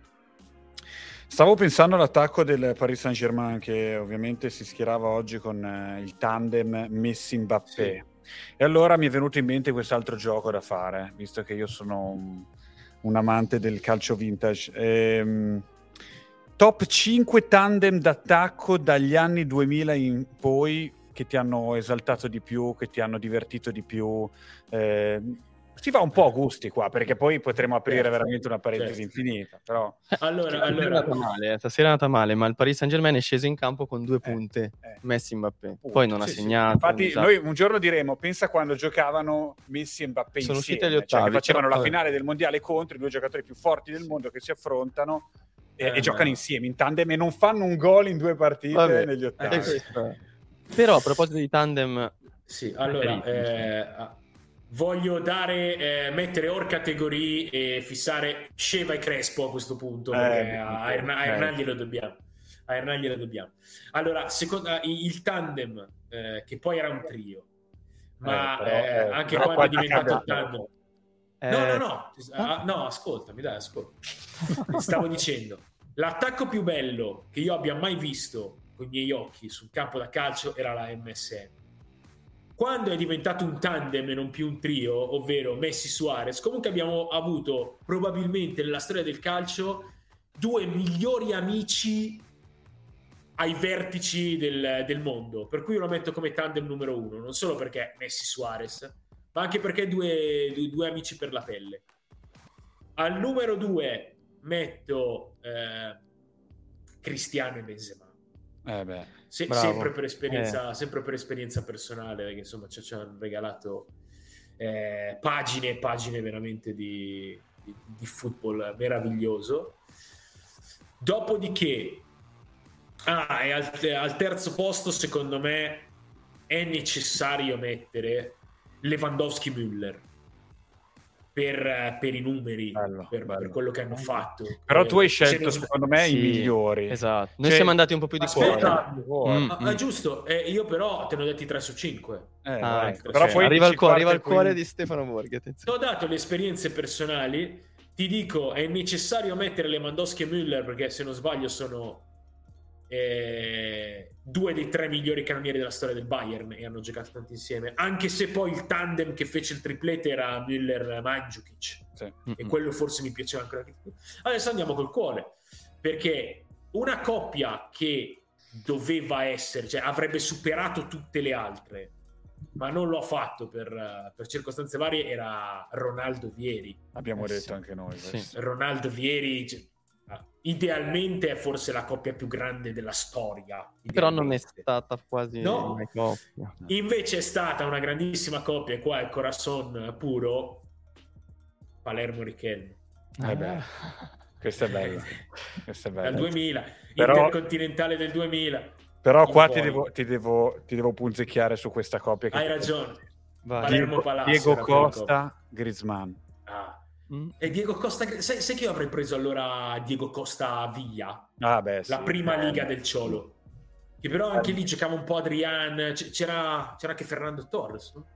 Stavo pensando all'attacco del Paris Saint-Germain, che ovviamente si schierava oggi con eh, il tandem Messi-Mbappé. Sì. E allora mi è venuto in mente quest'altro gioco da fare, visto che io sono un, un amante del calcio vintage. Ehm, top cinque tandem d'attacco dagli anni duemila in poi che ti hanno esaltato di più, che ti hanno divertito di più. Eh, si va un po' a gusti qua, perché poi potremo aprire certo, veramente una parentesi certo. infinita. Però... Allora, allora... È andata male, stasera è andata male, ma il Paris Saint-Germain è sceso in campo con due punte, eh, eh. Messi e Mbappé. Punto. Poi non sì, ha segnato. Sì. Infatti noi un giorno diremo, pensa quando giocavano Messi e Mbappé sono insieme, usciti agli ottavi, cioè che facevano però... la finale del mondiale contro i due giocatori più forti del mondo che si affrontano e, eh, e giocano no. insieme in tandem e non fanno un gol in due partite Vabbè, negli ottavi. Eh, però a proposito di tandem... Sì, allora... Eh, voglio dare, eh, mettere or categorie e fissare Sheva e Crespo a questo punto, perché eh, a, Hernan, a Hernan glielo dobbiamo. A Hernan glielo dobbiamo. Allora, secondo, il tandem, eh, che poi era un trio, ma eh, però, eh, anche però quando è diventato il tandem... Eh... No, no, no, ah, no, ascoltami, dai, ascolta. Stavo dicendo, l'attacco più bello che io abbia mai visto con i miei occhi sul campo da calcio era la M S N. Quando è diventato un tandem e non più un trio, ovvero Messi-Suarez, comunque abbiamo avuto probabilmente nella storia del calcio due migliori amici ai vertici del, del mondo, per cui io lo metto come tandem numero uno, non solo perché Messi-Suarez, ma anche perché due, due, due amici per la pelle. Al numero due metto eh, Cristiano e Benzema. Eh beh. Se, sempre, per esperienza, eh. sempre per esperienza personale, perché insomma ci, ci hanno regalato eh, pagine e pagine veramente di, di, di football meraviglioso. Dopodiché ah, e al, al terzo posto secondo me è necessario mettere Lewandowski-Müller per, per i numeri, bello, per, bello. per quello che hanno fatto. Però tu hai scelto secondo me sì, i migliori. Esatto. Noi cioè, siamo andati un po' più di aspetta, cuore. Mm, ah, mm. Giusto, eh, io però te ne ho detti tre su cinque. Eh, ah, ecco. Però poi arriva il cuore, arriva il cuore di Stefano Borghi. Ti ho dato le esperienze personali. Ti dico, è necessario mettere Lewandowski e Müller perché se non sbaglio sono eh, due dei tre migliori cannonieri della storia del Bayern e hanno giocato tanto insieme, anche se poi il tandem che fece il triplete era Müller-Mandzukic, sì. e mm-hmm. quello forse mi piaceva ancora di più. Adesso andiamo col cuore, perché una coppia che doveva essere, cioè avrebbe superato tutte le altre, ma non lo ha fatto per, per circostanze varie. Era Ronaldo Vieri, abbiamo eh, detto sì. anche noi sì. Ronaldo Vieri, cioè, idealmente è forse la coppia più grande della storia, però non è stata quasi no. una coppia. Invece è stata una grandissima coppia, e qua è corazon puro, Palermo Richelme. Eh beh, questa è bella, questa è bella. Dal duemila, però, intercontinentale del duemila. Però qua ti devo, ti, devo, ti devo punzecchiare su questa coppia. Che hai ragione. Vai. Palermo Diego, Palacio, Diego Costa, Griezmann. Ah. Mm. E Diego Costa, sai, sai che io avrei preso allora Diego Costa via? Ah, beh, sì, la prima eh. liga del Cholo. Che però anche lì giocava un po' Adrian, c'era, c'era anche Fernando Torres, no?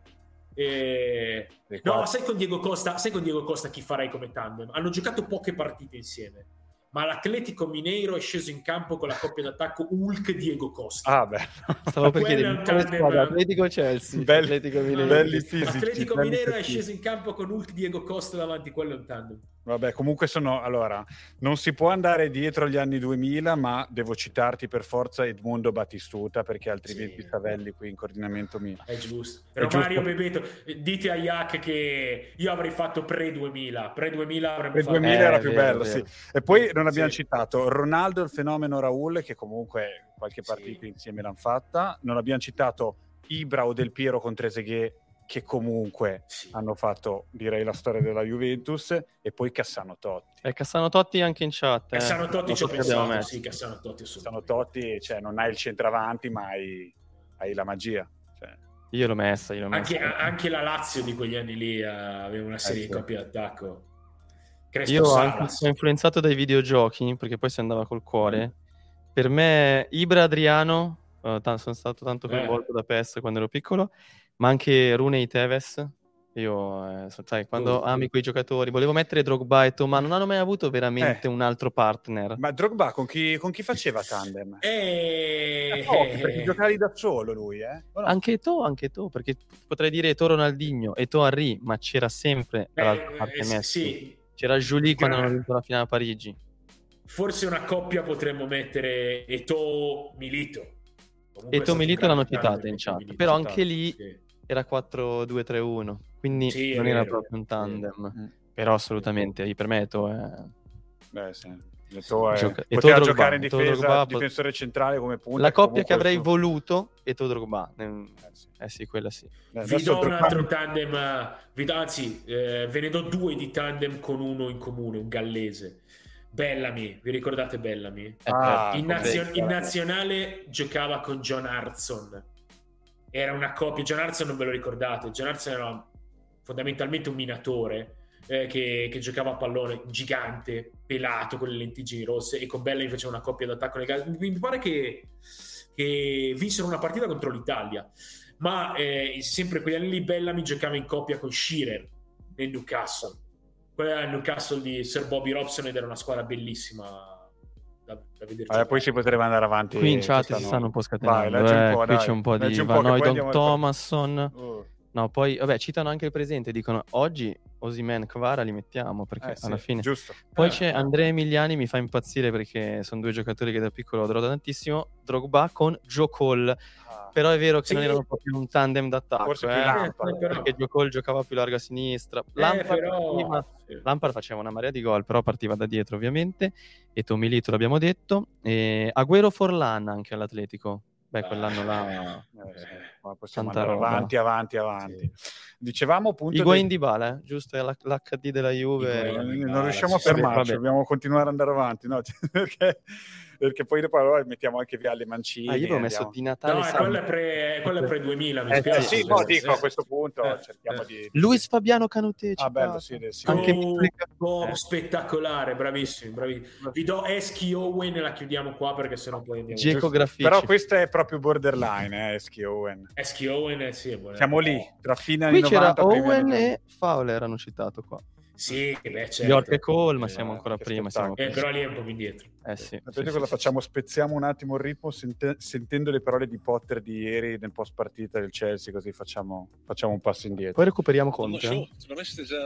E... no, ma sai con Diego Costa, sai con Diego Costa chi farei come tandem? Hanno giocato poche partite insieme, ma l'Atletico Mineiro è sceso in campo con la coppia d'attacco Hulk-Diego Costa. Ah, beh. Stavo per chiedere un tandem... Atletico-Chelsea. Belli, Atletico Mineiro. belli fisici. Atletico belli Mineiro fisici. è sceso in campo con Hulk-Diego Costa davanti, quello è un tandem. Vabbè, comunque sono... Allora, non si può andare dietro agli anni duemila, ma devo citarti per forza Edmundo Battistuta, perché altrimenti Sì. Savelli qui in coordinamento mio. È giusto. Però giusto. Mario Bebeto, dite a Iac che io avrei fatto pre-duemila. Pre-duemila avremmo fatto... duemila Eh, era più vero, bello, vero. sì. E poi non abbiamo Sì. citato Ronaldo, il fenomeno Raul, che comunque qualche partita Sì. insieme l'hanno fatta. Non abbiamo citato Ibra o Del Piero con Trezeguet, che comunque Sì. hanno fatto, direi, la storia della Juventus. E poi Cassano Totti. E Cassano Totti anche in chat. Eh. Cassano Totti ci ho Totti abbiamo pensato, messo. sì, Cassano Totti Cassano assolutamente. Totti, cioè non hai il centravanti, ma hai, hai la magia. Cioè, Io l'ho messa, io l'ho messa. Anche, anche la Lazio di quegli anni lì eh, aveva una serie Eh, di sì. coppie d'attacco. Crespo Io Salas. anche sono influenzato dai videogiochi, perché poi si andava col cuore. Per me Ibra Adriano, eh, t- sono stato tanto coinvolto Eh. da P E S quando ero piccolo, ma anche Rooney Tevez. Io, eh, so- sai, quando Oh. ami quei giocatori, volevo mettere Drogba e Eto'o, ma non hanno mai avuto veramente Eh. un altro partner. ma Drogba con chi, con chi faceva tandem? Eh, Pochi, perché giocavi da solo lui, eh? O no? Anche Eto'o, anche Eto'o, perché potrei dire Eto'o Ronaldinho, Eto'o Henry, ma c'era sempre dall'altra eh, parte eh, Messi. sì. C'era Julie quando Gra- hanno vinto la finale a Parigi. Forse una coppia potremmo mettere Eto'o Milito. Comunque è Eto'o stato Milito un l'hanno grande citata tandem, in Eto'o chat, Milito. però citato, anche lì Sì. era quattro due tre uno, quindi Sì, è non era vero, proprio un è tandem. Mm. Però assolutamente, per me Eto'o è... Beh, sì. Eto'o è... Gioca- Eto'o poteva Drogba, giocare in Eto'o difesa, Drogba, difensore centrale come punta. la coppia comunque che avrei il suo- voluto, Eto'o Drogba. Eh, Eh, sì. eh sì, quella sì. Eh, Vi adesso do un Drogba- altro tandem, eh, vi do- anzi, eh, ve ne do due di tandem con uno in comune, un gallese. Bellamy, vi ricordate Bellamy? Ah, Eh, In, come- nazio- in nazionale giocava con John Hartson. Era una coppia. John Hartson non ve lo ricordate? John Hartson era fondamentalmente un minatore eh, che, che giocava a pallone, gigante, pelato con le lentiggini rosse, e con Bellamy faceva una coppia d'attacco nel gas. Mi pare che, che vinsero una partita contro l'Italia, ma eh, sempre quegli anni lì Bellamy giocava in coppia con Shearer nel Newcastle. Quello era il Newcastle di Sir Bobby Robson ed era una squadra bellissima da, da vedere. Vabbè, poi si potrebbe andare avanti. Qui in chat questa si no. stanno un po' Vai, scatenando. leggi un eh, po', qui dai. c'è un po' di Leggi un po' Van che poi Hooydonk andiamo- Thomasson. Oh. No, poi, vabbè, citano anche il presente, dicono oggi Osimhen, Kvara li mettiamo, perché Eh, sì, alla fine... giusto. Poi Eh. c'è Andrea Emiliani, mi fa impazzire perché sono due giocatori che da piccolo adoro tantissimo, Drogba con Joe Cole, Ah. però è vero che Sì. non erano proprio un tandem d'attacco, Forse più eh, Lampard, Eh, però- perché Joe Cole giocava più largo a sinistra, Lampard, Eh, però- prima- sì. Lampard faceva una marea di gol, però partiva da dietro ovviamente, e Tomilito l'abbiamo detto, e Agüero Forlan anche all'Atletico, beh quell'anno là... Eh, sì. Ma possiamo Tanta andare roba. avanti, avanti, avanti. Dicevamo appunto... Higuain dei- Dybala, eh? Giusto, è l'H D della Juve. Higuain. non, Dybala, non riusciamo a sì, sì. fermarci, Vabbè. dobbiamo continuare ad andare avanti, no? perché, perché poi dopo allora mettiamo anche via le Mancini. Ah, io avevo messo andiamo- di Natale No, è Salvi. quello è pre, quello è pre duemila, mi Eh, Eh, spiace. sì, no, dico a questo punto Eh, cerchiamo eh. di... Luis Fabiano Canute, Ah, citato. bello, sì, sì. Anche Oh, piccoli- oh, eh. spettacolare, bravissimi, bravissimi. Vi do Eschi Owen e la chiudiamo qua perché sennò poi andiamo. Geco Giusto. Graffici. Però questo è proprio borderline, eh, Eschi Owen. Eschi Owen, eh, sì, è buono. Siamo lì, tra fine Qui anni c'era novanta, primi Owen anni e Fowler hanno citato qua. Sì, beh, certo. York e Cole, ma Eh, siamo ancora che prima. Siamo Eh, qui. però lì è un po' più indietro. Eh sì. Sapete sì, cosa sì, facciamo? Spezziamo un attimo il ritmo sente- sentendo le parole di Potter di ieri nel post partita del Chelsea, così facciamo, facciamo un passo sì. indietro. Poi recuperiamo I'm not Conte. sure. eh. To be honest, there's a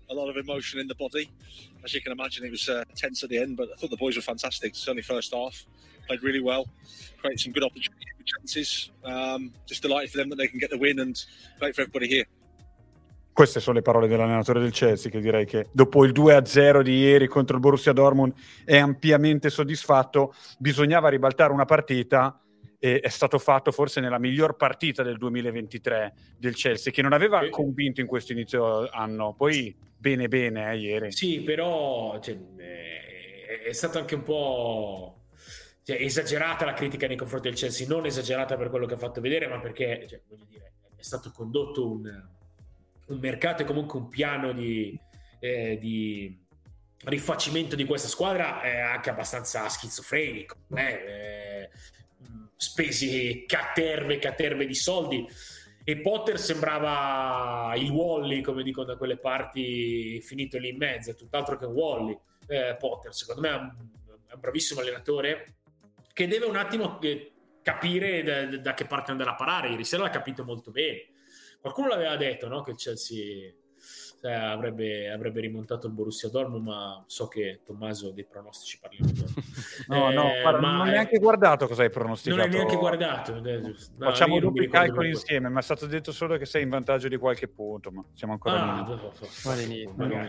a lot of emotion in the body. As you can imagine, it was uh, tense at the end, but I thought the boys were fantastic. It's only first half, played really well, created some good opportunities, chances. Um, just delighted for them that they can get the win, and great for everybody here. Queste sono le parole dell'allenatore del Chelsea, che direi che dopo il due a zero di ieri contro il Borussia Dortmund è ampiamente soddisfatto. Bisognava ribaltare una partita e è stato fatto forse nella miglior partita del duemilaventitré del Chelsea, che non aveva sì. convinto in questo inizio anno. Poi bene bene eh, ieri. Sì, però cioè, è, è stato anche un po' cioè, esagerata la critica nei confronti del Chelsea, non esagerata per quello che ha fatto vedere, ma perché cioè, voglio dire, è stato condotto un, un mercato e comunque un piano di, eh, di rifacimento di questa squadra eh, anche abbastanza schizofrenico, eh, eh, spesi caterve caterve di soldi, e Potter sembrava il Wally, come dicono da quelle parti, finito lì in mezzo, tutt'altro che un Wally. eh, Potter secondo me è un, è un bravissimo allenatore che deve un attimo capire da, da che parte andare a parare. Ieri sera l'ha capito molto bene. Qualcuno l'aveva detto, no? Che il Chelsea cioè, avrebbe, avrebbe rimontato il Borussia Dortmund, ma so che Tommaso dei pronostici parliamo. no, eh, no, guarda, ma non ho è... neanche guardato cosa hai pronosticato. Non hai neanche guardato. No, facciamo due calcoli insieme, ma è stato detto solo che sei in vantaggio di qualche punto, ma siamo ancora ah, lì.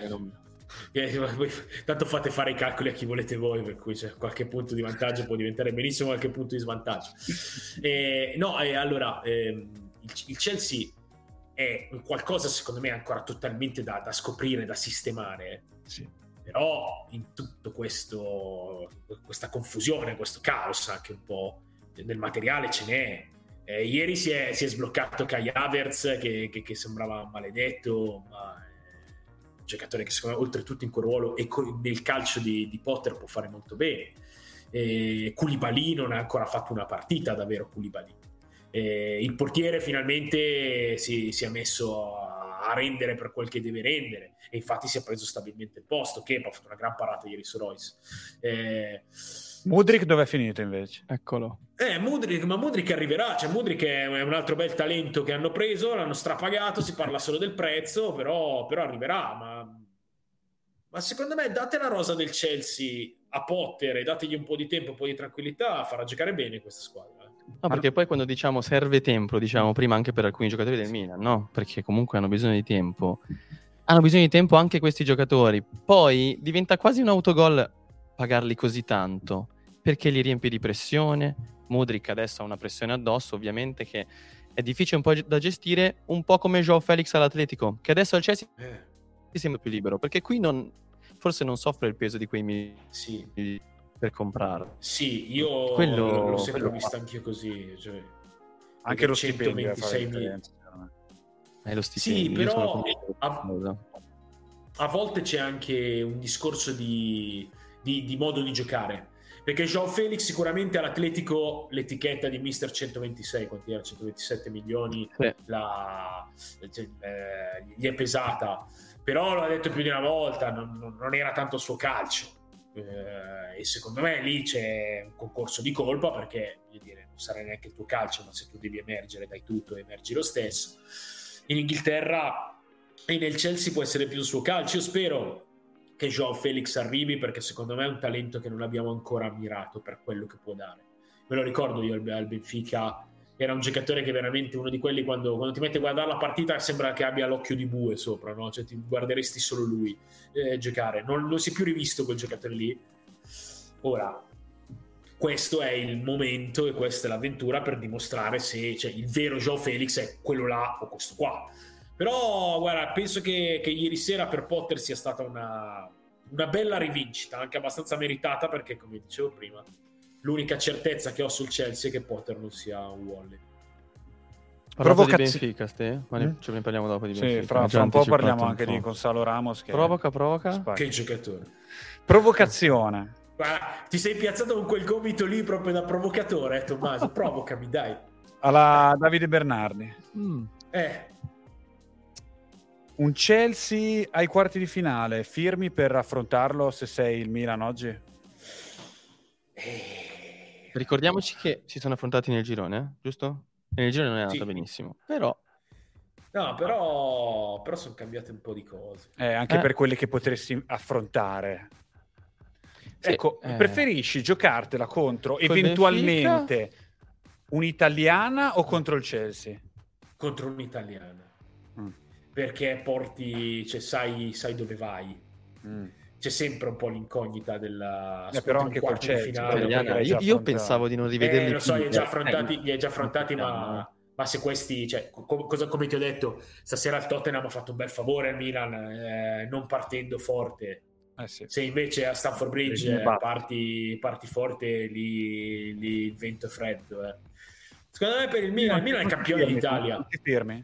Tanto fate fare i calcoli a chi volete voi, per cui c'è qualche punto di vantaggio può diventare benissimo qualche punto di svantaggio. eh, no, eh, allora eh, il, il Chelsea è un qualcosa secondo me ancora totalmente da, da scoprire, da sistemare. Sì. Però in tutto questo questa confusione, questo caos anche un po' del materiale ce n'è. Eh, ieri si è, si è sbloccato Kai Havertz che, che, che sembrava maledetto, ma è un giocatore che secondo me oltretutto in quel ruolo e nel calcio di, di Potter può fare molto bene. eh, Koulibaly non ha ancora fatto una partita davvero. Koulibaly Eh, il portiere finalmente si, si è messo a, a rendere per quel che deve rendere, e infatti si è preso stabilmente il posto. Che ha fatto una gran parata ieri su Royce. eh, Mudryk dove è finito invece? Eccolo. Eh, Mudryk, ma Mudryk arriverà, cioè Mudryk è un altro bel talento che hanno preso, l'hanno strapagato, si parla solo del prezzo, però, però arriverà. Ma, ma secondo me date la rosa del Chelsea a Potter e dategli un po' di tempo, un po' di tranquillità, farà giocare bene questa squadra. No, perché poi quando diciamo serve tempo, lo diciamo prima anche per alcuni giocatori del Milan, no? Perché comunque hanno bisogno di tempo. Hanno bisogno di tempo anche questi giocatori. Poi diventa quasi un autogol pagarli così tanto, perché li riempie di pressione. Mudryk adesso ha una pressione addosso, ovviamente, che è difficile un po' da gestire, un po' come Joao Felix all'Atletico, che adesso al Chelsea eh. si sembra più libero, perché qui non, forse non soffre il peso di quei milioni sì. per comprarlo. Sì, io quello, l'ho sempre quello vista anch'io così, cioè, anche lo stipendio è lo stipendio. Sì, però a, a volte c'è anche un discorso di, di, di modo di giocare, perché Joao Felix sicuramente all'Atletico l'etichetta di mister centoventisei, quanti era? centoventisette milioni, sì. la, eh, gli è pesata, però l'ho detto più di una volta, non, non era tanto il suo calcio. Eh, e secondo me lì c'è un concorso di colpa, perché voglio dire, non sarà neanche il tuo calcio, ma se tu devi emergere dai tutto e emergi lo stesso. In Inghilterra e nel Chelsea può essere più il suo calcio. Io spero che Joao Felix arrivi, perché secondo me è un talento che non abbiamo ancora ammirato per quello che può dare. Me lo ricordo io al Benfica, era un giocatore che veramente uno di quelli, quando, quando ti metti a guardare la partita sembra che abbia l'occhio di bue sopra, no? Cioè ti guarderesti solo lui eh, giocare. Non, non si è più rivisto quel giocatore lì. Ora, questo è il momento e questa è l'avventura per dimostrare se cioè, il vero Joao Felix è quello là o questo qua. Però guarda, penso che, che ieri sera per Potter sia stata una, una bella rivincita, anche abbastanza meritata, perché come dicevo prima l'unica certezza che ho sul Chelsea è che Potter non sia un Wally. Provocazio... di Benfica, ste? Ma ne, mm? ce ne parliamo dopo di Benfica. Sì, fra, fra un po' parliamo anche po'. di Gonzalo Ramos. Che provoca, provoca. Spacca. Che giocatore. Provocazione. Guarda, ti sei piazzato con quel gomito lì proprio da provocatore, eh, Tommaso. Provocami, dai. Alla Davide Bernardi. Mm. Eh. Un Chelsea ai quarti di finale, firmi per affrontarlo se sei il Milan oggi? Eh. Ricordiamoci che si sono affrontati nel girone, eh? Giusto? E nel girone non è andata sì. benissimo, però No, però, però sono cambiate un po' di cose. Eh, anche Eh. per quelle che potresti affrontare. Sì, Ecco, eh. preferisci giocartela contro Col eventualmente un'italiana o contro il Chelsea? Contro un'italiana. Mm. Perché porti, cioè sai, sai dove vai. Mm. C'è sempre un po' l'incognita della Eh, però anche col quarto di Chelsea, finale. Italiana. l'hai già Io, io affrontato. pensavo di non rivederli Eh, lo so, più. li hai già Eh, affrontati, li hai già affrontati, non ma, sappiamo. ma se questi, cioè, co- cosa, come ti ho detto, stasera il Tottenham ha fatto un bel favore al Milan, eh, non partendo forte. Eh sì. Se invece a Stamford Bridge Ne eh, basta. parti, parti forte, lì, lì il vento è freddo. Eh. Secondo me per il Milan, il Milan è campione d'Italia. Ti firmi?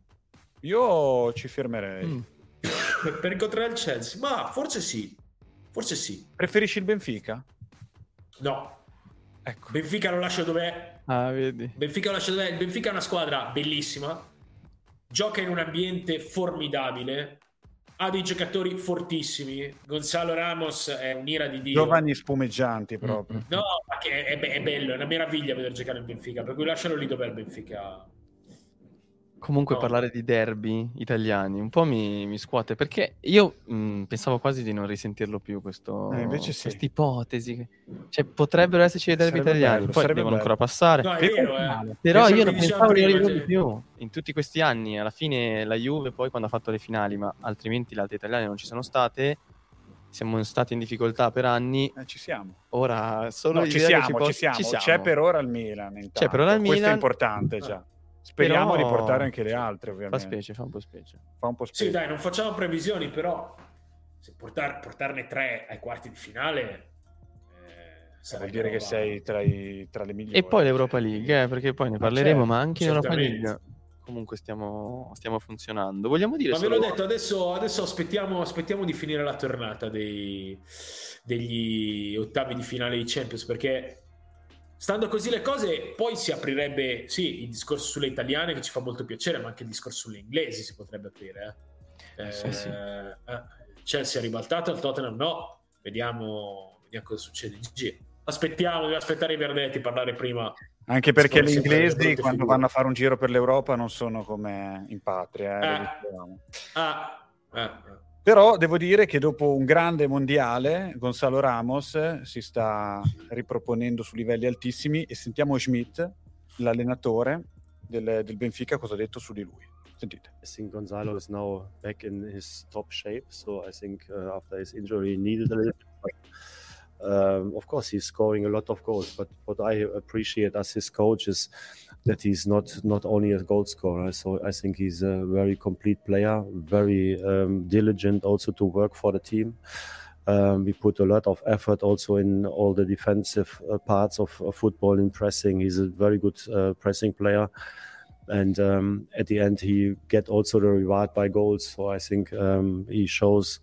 Io ci firmerei. Mm. Per, per incontrare il Chelsea, ma forse sì, forse sì. Preferisci il Benfica? No, Ecco. Benfica lo lascio dov'è. Ah, vedi. Benfica lo lascio dov'è. Il Benfica è una squadra bellissima, gioca in un ambiente formidabile, ha dei giocatori fortissimi. Gonzalo Ramos è un'ira di Dio. Giovani spumeggianti proprio. Mm-hmm. No, ma che è, è bello, è una meraviglia vedere giocare il Benfica, per cui lascialo lì dov'è il Benfica. Comunque No. parlare di derby italiani un po' mi, mi scuote, perché io mh, pensavo quasi di non risentirlo più questo, Eh, invece sì. questa ipotesi. Cioè, potrebbero esserci dei derby Sarebbe italiani, bello, poi sarebbe devono bello. ancora passare. No, è Che vero, male. eh. Però È io quello non che dicevamo pensavo di non prima, arrivarli cioè- più. In tutti questi anni, alla fine la Juve poi quando ha fatto le finali, ma altrimenti le altre italiane non ci sono state, siamo stati in difficoltà per anni. Eh, ci siamo. Ora solo No, l'idea ci che siamo, possa- ci siamo. ci siamo. C'è per ora il Milan. Intanto. C'è per ora il Questo Milan. è importante già. Speriamo Però di portare anche le altre, Fa ovviamente. specie, fa un po' specie. Fa un po' specie. Sì, dai, non facciamo previsioni, però se portar- portarne tre ai quarti di finale eh, sarebbe Vuol dire che roba- sei tra, i, tra le migliori. E poi l'Europa League, eh, perché poi ne Ma parleremo, certo, ma anche in Europa certamente. League comunque stiamo, stiamo funzionando. Vogliamo dire Ma ve solo... l'ho detto, adesso, adesso aspettiamo, aspettiamo di finire la tornata dei, degli ottavi di finale di Champions, perché stando così le cose poi si aprirebbe, sì, il discorso sulle italiane che ci fa molto piacere, ma anche il discorso sulle inglesi si potrebbe aprire. Eh. Eh, Sì, sì. eh, Chelsea è ribaltato, il Tottenham no, vediamo, vediamo cosa succede. G G. Aspettiamo, dobbiamo aspettare i verdetti, parlare prima. Anche perché Sono le sempre inglesi brutte quando figure. vanno a fare un giro per l'Europa non sono come in patria. Eh, Eh. lo diciamo. Ah, ah, ah. Però devo dire che dopo un grande mondiale Gonzalo Ramos si sta riproponendo su livelli altissimi e sentiamo Schmidt, l'allenatore del, del Benfica, cosa ha detto su di lui. Sentite. I think Gonzalo is now back in his top shape, so I think uh, after his injury he needed a little bit. But, um, of course, he's scoring a lot of goals, but what I appreciate as his coach is that he's not not only a goal scorer. So I think he's a very complete player, very um, diligent also to work for the team. Um, we put a lot of effort also in all the defensive uh, parts of, of football, in pressing. He's a very good uh, pressing player. And um, at the end, he get also the reward by goals. So I think um, he shows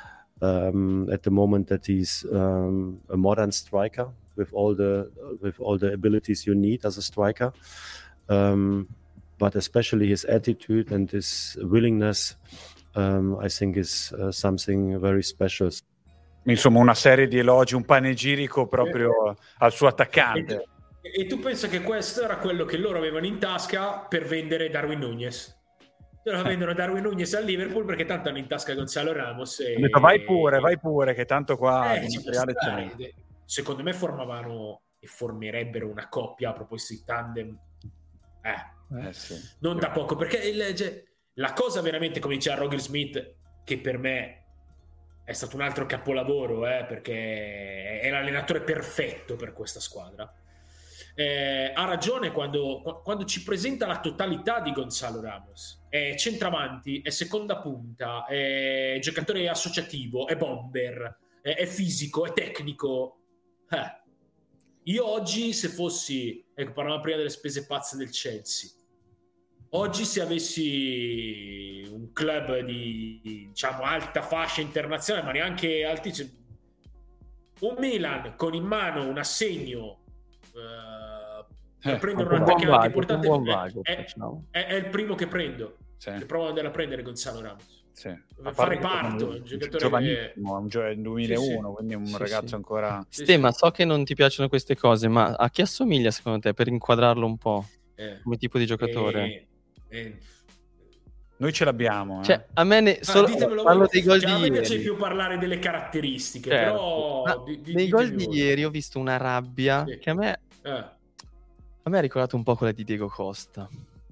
um, at the moment that he's um, a modern striker with all the with all the abilities you need as a striker. Um, but especially his attitude and his willingness, um, I think is uh, something very special. Insomma, una serie di elogi, un panegirico proprio al suo attaccante. E, e tu pensa che questo era quello che loro avevano in tasca per vendere Darwin Núñez? Loro vendono Darwin Núñez al Liverpool perché tanto hanno in tasca Gonzalo Ramos e... Ho detto, vai pure, vai pure, che tanto qua Eh, di ci può materiale stare. c'è. Secondo me formavano e formerebbero una coppia a proposito di tandem eh, Eh, sì. non da poco, perché il, cioè, la cosa veramente, come diceva Roger Smith, che per me è stato un altro capolavoro, eh, perché è l'allenatore perfetto per questa squadra, eh, ha ragione quando, quando ci presenta la totalità di Gonzalo Ramos. È centravanti, è seconda punta, è giocatore associativo, è bomber, è, è fisico, è tecnico. Eh. Io oggi, se fossi, ecco, parlavamo prima delle spese pazze del Chelsea, oggi se avessi un club di, diciamo, alta fascia internazionale, ma neanche alti, cioè, un Milan con in mano un assegno uh, per Eh, prendere un un buon attaccante budget, importante, un buon è, budget, è, facciamo. è, è il primo che prendo. Sì. Che provo ad andare a prendere Gonzalo Ramos. Sì. Fa A parte reparto, che un giocatore giovanissimo, è un gio- è il duemilauno, Sì, quindi un Sì, ragazzo sì. ancora... Sì, Ste, sì. ma so che non ti piacciono queste cose, ma a chi assomiglia secondo te, per inquadrarlo un po' Eh, come tipo di giocatore? eh, eh, Noi ce l'abbiamo. Eh. Cioè, a me ne... solo... ah, parlo dei gol cioè, di a me ieri. piace più parlare delle caratteristiche, Certo. però... Ma Di, di, nei gol voi. di ieri ho visto una rabbia Sì. che a me... Eh. A me ha ricordato un po' quella di Diego Costa.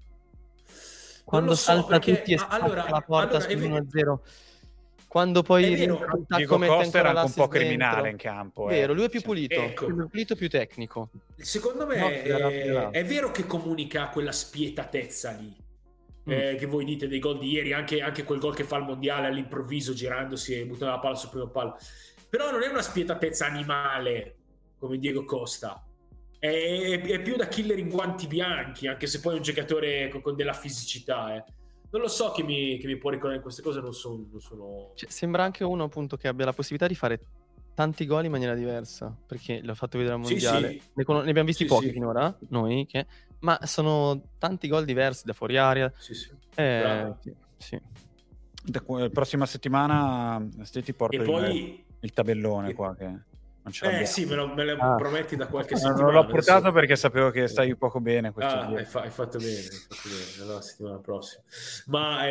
Quando so, salta perché... tutti e ah, allora, spacca la porta allora, sull'uno a zero. Quando poi rientra Diego Costa era anche un po' criminale in campo. Vero, eh. lui è più pulito, Ecco. più pulito, più tecnico. Secondo me No, è, è vero che comunica quella spietatezza lì. Mm. Eh, che voi dite dei gol di ieri, anche, anche quel gol che fa al mondiale all'improvviso girandosi e buttando la palla sul primo palo, però non è una spietatezza animale come Diego Costa, è, è, è più da killer in guanti bianchi, anche se poi è un giocatore con, con della fisicità. eh. Non lo so chi mi, chi mi può ricordare queste cose, non sono, non sono... Cioè, sembra anche uno appunto che abbia la possibilità di fare tanti gol in maniera diversa, perché l'ho fatto vedere al mondiale. Sì, sì. Ne, con- ne abbiamo visti Sì, pochi sì. finora, noi, che... ma sono tanti gol diversi da fuori area. Sì, sì. Eh, Bravo. sì, sì. Da, la prossima settimana Ste ti porto E il, poi... il tabellone e- qua che non ce Eh l'abbiamo. sì, me lo, me lo Ah. prometti da qualche No, settimana. non l'ho portato adesso- perché sapevo che stai poco bene questo Ah, hai, fa- hai fatto bene, hai fatto bene. Allora, settimana prossima. Ma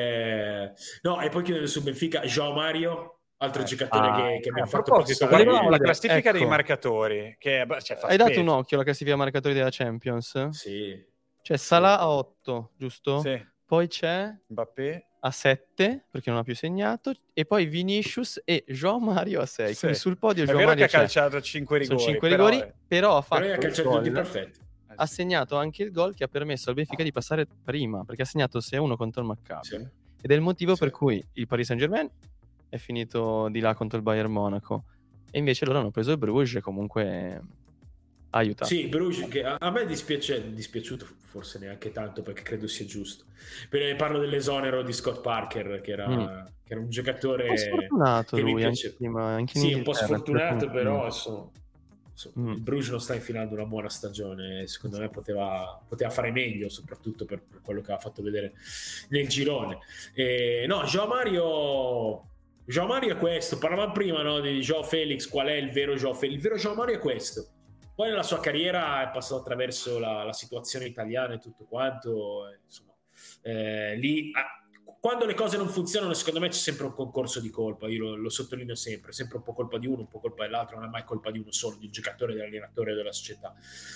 eh... no, e poi chiudere su Benfica, João Mario, altro Eh, giocatore ah, che, che Eh, mi ha a fatto proposito, passare. guardiamo la Ecco. classifica dei marcatori che beh, cioè, fa Hai dato specie. un occhio alla classifica marcatori della Champions? Sì. C'è Salah a otto, giusto? Sì, Poi c'è Mbappé. a sette, perché non ha più segnato, e poi Vinicius e João Mario a sei. Sì. Quindi sul podio È João vero Mario che ha c'è. calciato cinque rigori, Sono cinque però, rigori, eh, però ha fatto Però ha il calciato gol, tutti perfetti. eh, ha sì. segnato anche il gol che ha permesso al Benfica di passare prima, perché ha segnato sei a uno contro il Maccabi. Sì. Ed è il motivo Sì. per cui il Paris Saint-Germain è finito di là contro il Bayern Monaco, e invece loro hanno preso il Bruges e comunque ha aiutato. Sì, Bruges, che a, a me dispiace, dispiaciuto forse neanche tanto perché credo sia giusto. Per, parlo dell'esonero di Scott Parker, che era, Mm. che era un giocatore Un po' sfortunato che mi lui, piace. anche prima, anche in Sì, un po' Inghilterra, sfortunato, tre punti. però insomma, insomma, Mm. il Bruges non sta infilando una buona stagione. Secondo me poteva, poteva fare meglio, soprattutto per, per quello che ha fatto vedere nel girone. E, no, João Mario... João Mario è questo. Parlavamo prima, no, di João Felix. Qual è il vero João Felix? Il vero João Mario è questo. Poi nella sua carriera è passato attraverso la, la situazione italiana e tutto quanto. eh, Insomma, eh, lì ah, quando le cose non funzionano, secondo me c'è sempre un concorso di colpa. Io lo, lo sottolineo sempre. Sempre un po' colpa di uno, un po' colpa dell'altro. Non è mai colpa di uno solo, di un giocatore, dell'allenatore, della società.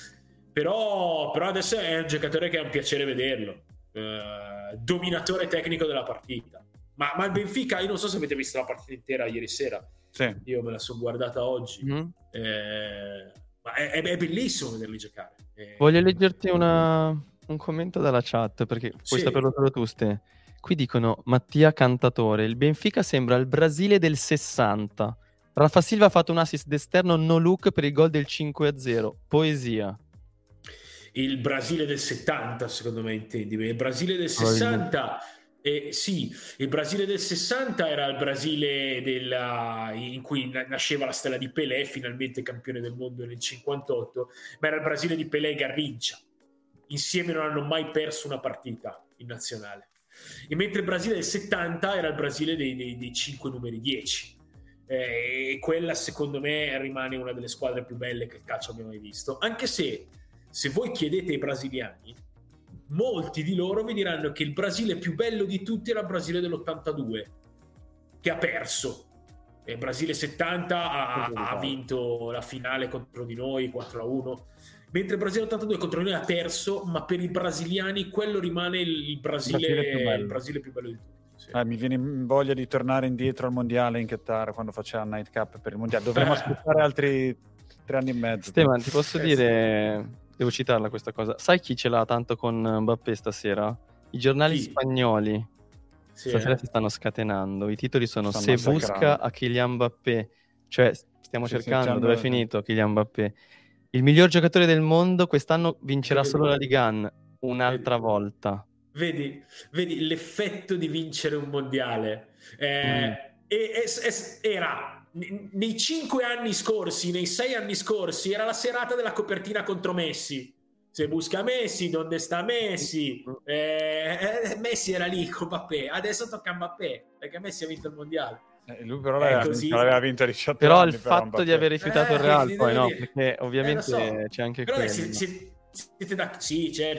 Però, però adesso è un giocatore che è un piacere vederlo. Eh, dominatore tecnico della partita. Ma, ma il Benfica, io non so se avete visto la partita intera ieri sera. Sì. Io me la sono guardata oggi. Mm. Eh, ma è, è- è bellissimo vederli giocare. Eh, Voglio leggerti una- un commento dalla chat, perché puoi Sì. saperlo solo tu, Ste. Qui dicono Mattia Cantatore: il Benfica sembra il Brasile del sessanta. Rafa Silva ha fatto un assist d'esterno no look per il gol del cinque a zero. Poesia. il Brasile del settanta, secondo me intendi. Il Brasile del sessanta, eh, sì, il Brasile del sessanta era il Brasile della, in cui na- nasceva la stella di Pelé, finalmente campione del mondo nel cinquantotto, ma era il Brasile di Pelé e Garrincha. Insieme non hanno mai perso una partita in nazionale. E mentre il Brasile del settanta era il Brasile dei, dei, dei cinque numeri dieci. Eh, e quella secondo me rimane una delle squadre più belle che il calcio abbia mai visto, anche se se voi chiedete ai brasiliani, molti di loro vi diranno che il Brasile più bello di tutti era il Brasile dell'ottantadue, che ha perso. Il Brasile settanta ha, ha vinto la finale contro di noi quattro a uno, mentre il Brasile ottantadue contro di noi ha perso, ma per i brasiliani quello rimane il, il Brasile, Brasile più bello. il Brasile più bello di tutti. Sì. Eh, mi viene in voglia di tornare indietro al mondiale in Qatar quando faceva il Night Cup per il mondiale. Dovremmo aspettare altri tre anni e mezzo. Stevan, ti posso Eh, dire, devo citarla questa cosa. Sai chi ce l'ha tanto con Mbappé stasera? I giornali Chi? spagnoli Sì, stasera eh. si stanno scatenando. I titoli sono Stanno Se busca massacrando. a Kylian Mbappé. Cioè, stiamo Sì, cercando cercando- dove è finito Kylian Mbappé. Il miglior giocatore del mondo quest'anno vincerà Vedi. solo la Ligue uno un'altra Vedi. volta. Vedi, vedi l'effetto di vincere un mondiale. Eh, Mm. e- e- e- era ne- nei cinque anni scorsi, nei sei anni scorsi, era la serata della copertina contro Messi. Se busca Messi, dove sta Messi? Eh, eh, Messi era lì con Mbappé. Adesso tocca a Mbappé perché Messi ha vinto il mondiale. Eh, lui però l'aveva, È così. vinto, l'aveva vinto a diciotto Però anni. il fatto Mbappé. di aver rifiutato il Eh, Real ti poi devo no, dire. perché ovviamente Eh, lo so. c'è anche Però quello. se- se- siete da... Sì, certo.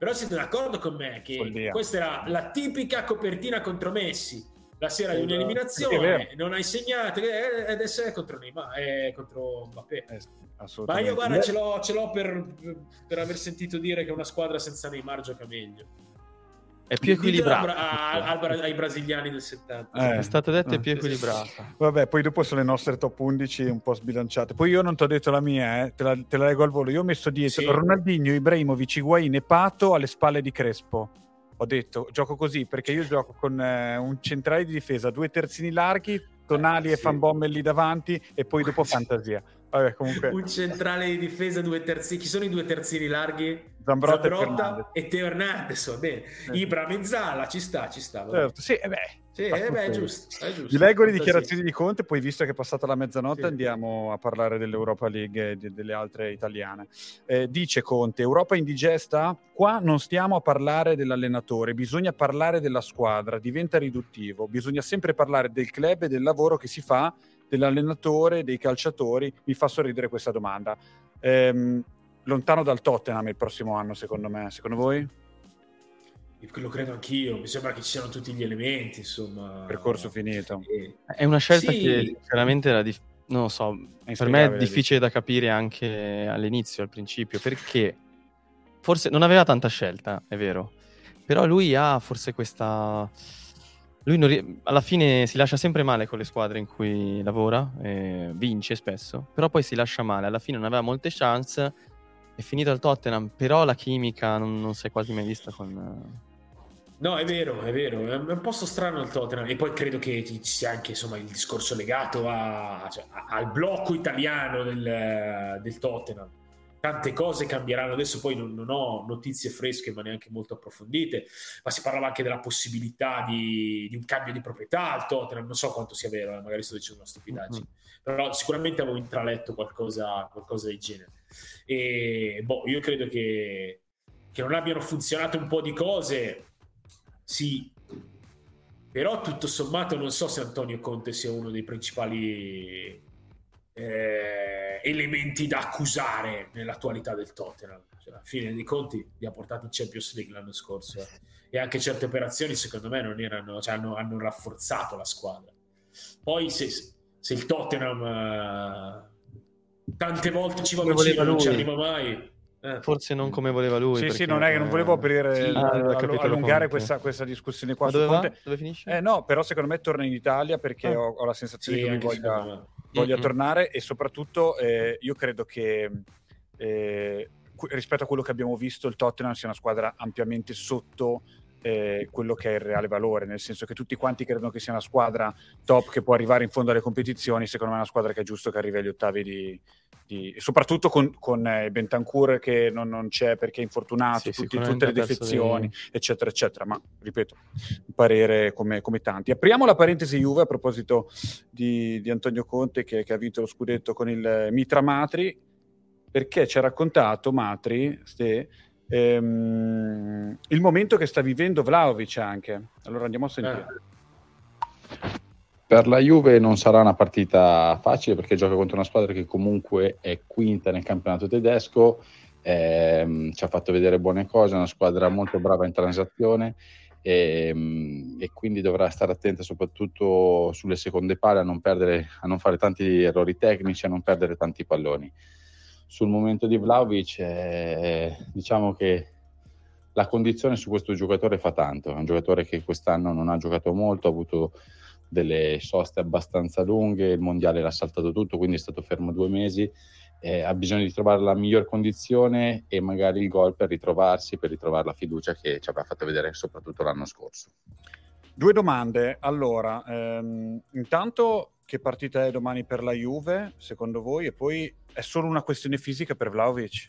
Però siete d'accordo con me che Follia. questa era la tipica copertina contro Messi, la sera di Sì, è un'eliminazione, vero. non hai segnato, e adesso è contro Neymar, è contro Mbappé. Eh, Ma assolutamente. io guarda, ce l'ho, ce l'ho per, per aver sentito dire che una squadra senza Neymar gioca meglio. È più equilibrata. Ditelo a- a- a- ai brasiliani del settanta. Eh. È stato detto, è Eh. più equilibrata. Vabbè, poi dopo sono le nostre top undici un po' sbilanciate. Poi io non ti ho detto la mia, eh, te, la, te la leggo al volo. Io ho messo dietro Sì. Ronaldinho, Ibrahimovic, Higuain e Pato alle spalle di Crespo. Ho detto, gioco così perché io gioco con eh, un centrale di difesa, due terzini larghi, Tonali Eh, e sì. Van Bommel lì davanti e poi dopo fantasia. Vabbè, comunque Un centrale di difesa, due terzini. Chi sono i due terzini larghi? Zambrotta, Zambrotta e e Teo Hernandez. Va bene. Eh. Ibra Mezzala, ci sta, ci sta. va certo, sì, eh beh. Sì, eh, beh, è giusto, è giusto. Vi leggo le Fantasia. dichiarazioni di Conte, poi visto che è passata la mezzanotte Sì. andiamo a parlare dell'Europa League e di- delle altre italiane. Eh, dice Conte, Europa indigesta? Qua non stiamo a parlare dell'allenatore, bisogna parlare della squadra, diventa riduttivo, bisogna sempre parlare del club e del lavoro che si fa, dell'allenatore, dei calciatori. Mi fa sorridere questa domanda. Ehm, lontano dal Tottenham il prossimo anno, secondo me, secondo voi? Lo credo anch'io, mi sembra che ci siano tutti gli elementi, insomma. Percorso finito. E- È una scelta Sì. che sinceramente era dif- non lo so, per me è inspiegabile, difficile da capire anche all'inizio, al principio, perché forse non aveva tanta scelta, è vero, però lui ha forse questa... Lui non ri- alla fine si lascia sempre male con le squadre in cui lavora, eh, vince spesso, però poi si lascia male, alla fine non aveva molte chance, è finito al Tottenham, però la chimica non, non si è quasi mai vista con... No, è vero, è vero, è un posto strano il Tottenham e poi credo che ci sia anche insomma il discorso legato a, cioè, a- al blocco italiano del, del Tottenham. Tante cose cambieranno adesso, poi non, non ho notizie fresche ma neanche molto approfondite, ma si parlava anche della possibilità di, di un cambio di proprietà al Tottenham, non so quanto sia vero, eh, magari sto dicendo una stupidaggine, mm-hmm. però sicuramente avevo intraletto qualcosa, qualcosa del genere. E boh, io credo che, che non abbiano funzionato un po' di cose. Sì, però tutto sommato non so se Antonio Conte sia uno dei principali eh, elementi da accusare nell'attualità del Tottenham. Cioè, alla fine dei conti li ha portati in Champions League l'anno scorso eh. e anche certe operazioni secondo me non erano, cioè hanno, hanno rafforzato la squadra. Poi se, se il Tottenham eh, tante volte ci va Come vicino, voleva non ci lui. arriva mai. Eh. Forse non come voleva lui. Sì, perché, sì, non è che non volevo aprire, Sì, l- ah, aveva allo- capito allungare Conte. questa, questa discussione qua Ma su dove va? Conte. Dove finisce? Eh no, però secondo me torna in Italia perché Ah. ho, ho la sensazione Sì, che lui anche secondo voglia, me. voglia Mm-mm. tornare e soprattutto eh, io credo che eh, qu- rispetto a quello che abbiamo visto il Tottenham sia una squadra ampiamente sotto eh, quello che è il reale valore, nel senso che tutti quanti credono che sia una squadra top che può arrivare in fondo alle competizioni. Secondo me è una squadra che è giusto che arrivi agli ottavi di, di soprattutto con, con eh, Bentancur che non, non c'è perché è infortunato, Sì, tutti- sicuramente tutte le ha perso defezioni dei- eccetera eccetera, ma ripeto un parere come, come tanti. Apriamo la parentesi Juve a proposito di, di Antonio Conte che, che ha vinto lo scudetto con il Mitra Matri, perché ci ha raccontato Matri ste, ehm, il momento che sta vivendo Vlahovic anche. Allora andiamo a sentire. Eh. Per la Juve non sarà una partita facile perché gioca contro una squadra che comunque è quinta nel campionato tedesco, ehm, ci ha fatto vedere buone cose, è una squadra molto brava in transazione e, e quindi dovrà stare attenta soprattutto sulle seconde palle a non perdere, a non fare tanti errori tecnici, a non perdere tanti palloni. Sul momento di Vlahovic eh, diciamo che la condizione su questo giocatore fa tanto, è un giocatore che quest'anno non ha giocato molto, ha avuto delle soste abbastanza lunghe, il mondiale l'ha saltato tutto, quindi è stato fermo due mesi, eh, ha bisogno di trovare la miglior condizione e magari il gol per ritrovarsi, per ritrovare la fiducia che ci aveva fatto vedere soprattutto l'anno scorso. Due domande. Allora, ehm, intanto che partita è domani per la Juve, secondo voi? E poi è solo una questione fisica per Vlahovic?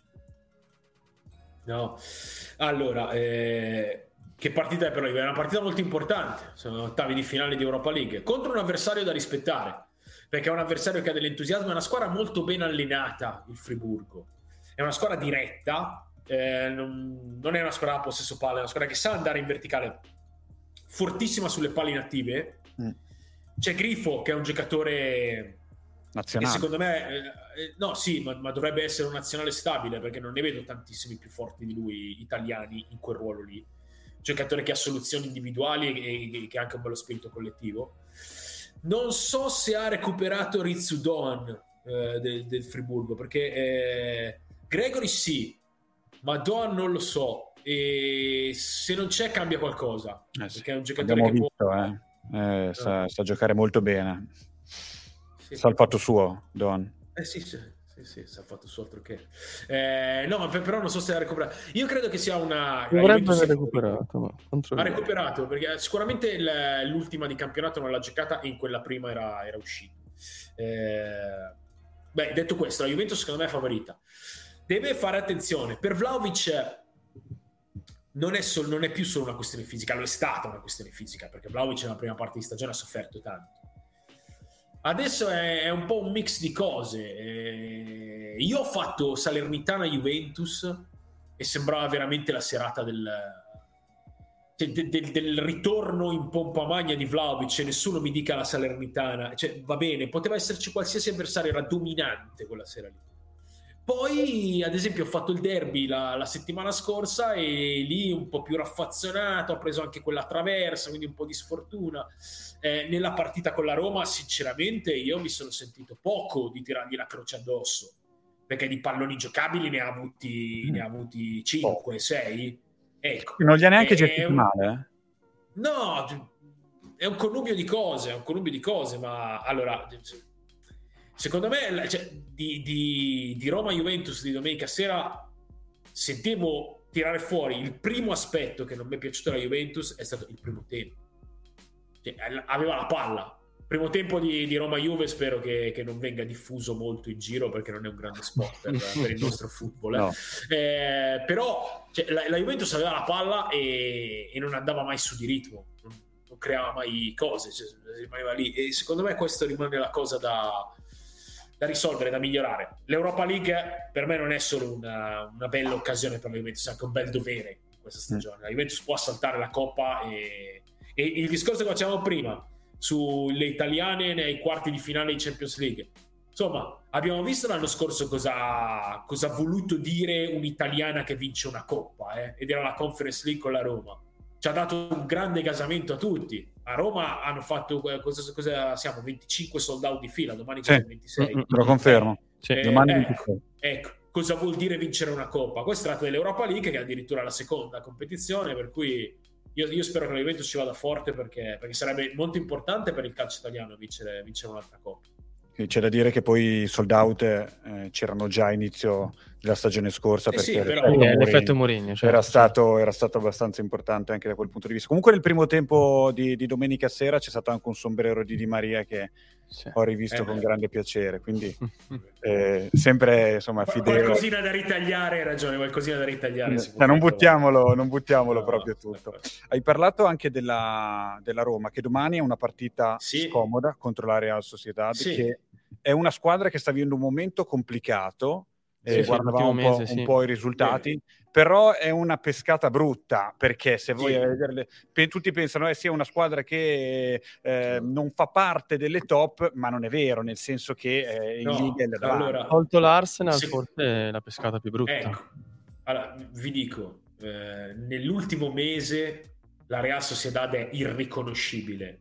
No, allora, eh, che partita è per la Juve? È una partita molto importante, sono ottavi di finale di Europa League, contro un avversario da rispettare, perché è un avversario che ha dell'entusiasmo, è una squadra molto ben allenata, il Friburgo, è una squadra diretta, eh, non, non è una squadra a possesso palla, è una squadra che sa andare in verticale, fortissima sulle palle inattive. Mm. C'è Grifo che è un giocatore nazionale. E secondo me, eh, no, sì, ma, ma dovrebbe essere un nazionale stabile, perché non ne vedo tantissimi più forti di lui italiani in quel ruolo lì. Giocatore che ha soluzioni individuali e, e che ha anche un bello spirito collettivo. Non so se ha recuperato Ritsu Doan eh, del, del Friburgo, perché eh, Gregory sì, ma Doan non lo so, e se non c'è cambia qualcosa, eh sì, perché è un giocatore abbiamo che visto, può... eh. Eh, no. sa, sa giocare molto bene, Sì. sa il fatto suo, Doan. Eh sì, sì, sì, sì, si è fatto su altro che. Eh, no, ma per, però non so se ha recuperato. Io credo che sia una. Dovrebbe aver recuperato, ma Ha controlliamo. recuperato perché sicuramente il, l'ultima di campionato non l'ha giocata e in quella prima era, era uscita. Eh, beh, detto questo, la Juventus secondo me è favorita. Deve fare attenzione. Per Vlahovic non è, sol- non è più solo una questione fisica, lo è stata una questione fisica, perché Vlahovic nella prima parte di stagione ha sofferto tanto. Adesso è, è un po' un mix di cose. Eh, io ho fatto Salernitana-Juventus e sembrava veramente la serata del, cioè, de, de, del ritorno in pompa magna di Vlahovic. Nessuno mi dica la Salernitana. Cioè, va bene, poteva esserci qualsiasi avversario, era dominante quella sera lì. Poi, ad esempio, ho fatto il derby la, la settimana scorsa e lì un po' più raffazzonato, ho preso anche quella traversa, quindi un po' di sfortuna. Eh, nella partita con la Roma, sinceramente, io mi sono sentito poco di tirargli la croce addosso, perché di palloni giocabili ne ha avuti, mm. ne ha avuti cinque sei. Ecco. Non gli ha neanche È gestito un... male, eh? No, è un connubio di cose, è un connubio di cose, ma allora... Secondo me, cioè, di, di, di Roma-Juventus di domenica sera, se devo tirare fuori il primo aspetto che non mi è piaciuto della Juventus è stato il primo tempo. Cioè, aveva la palla. Primo tempo di, di Roma-Juve spero che, che non venga diffuso molto in giro, perché non è un grande sport per, per il nostro football. Eh. No. Eh, però cioè, la, la Juventus aveva la palla e, e non andava mai su di ritmo. Non, non creava mai cose. Cioè, rimaneva lì. E secondo me questo rimane la cosa da... da risolvere, da migliorare. L'Europa League per me non è solo una, una bella occasione per la Juventus, è anche un bel dovere in questa stagione. La Juventus può saltare la Coppa e, e il discorso che facevamo prima sulle italiane nei quarti di finale di Champions League. Insomma, abbiamo visto l'anno scorso cosa, cosa ha voluto dire un'italiana che vince una Coppa, eh? Ed era la Conference League con la Roma. Ci ha dato un grande gasamento a tutti. A Roma hanno fatto cosa, cosa siamo venticinque sold out di fila, domani sì, c'è il ventisei. Te lo confermo. Sì, eh, domani ecco, ecco, cosa vuol dire vincere una Coppa? Questo tratta dell'Europa League, che è addirittura la seconda competizione, per cui io, io spero che la Juventus ci vada forte, perché, perché sarebbe molto importante per il calcio italiano vincere, vincere un'altra Coppa. C'è da dire che poi i sold out eh, c'erano già a inizio della stagione scorsa, eh perché sì, però... l'effetto l'effetto Mourinho, cioè, era, stato, era stato abbastanza importante anche da quel punto di vista. Comunque nel primo tempo di, di domenica sera c'è stato anche un sombrero di Di Maria che sì. ho rivisto eh con beh. grande piacere, quindi eh, sempre insomma fidele. Qualcosina da ritagliare, hai ragione, qualcosina da ritagliare. Cioè, non buttiamolo, non buttiamolo no, proprio tutto. No, no. Hai parlato anche della, della Roma, che domani è una partita sì. scomoda contro la Real Sociedad, sì. che è una squadra che sta vivendo un momento complicato. Sì, eh, guardavamo un, mese, po', sì. un po' i risultati, eh. però è una pescata brutta, perché se voi sì. vederle, pe- tutti pensano eh, sia una squadra che eh, non fa parte delle top, ma non è vero, nel senso che eh, no, in Liga è da allora, tolto l'Arsenal se... forse è la pescata più brutta. Ecco, allora, vi dico, eh, nell'ultimo mese la Real Sociedad è irriconoscibile.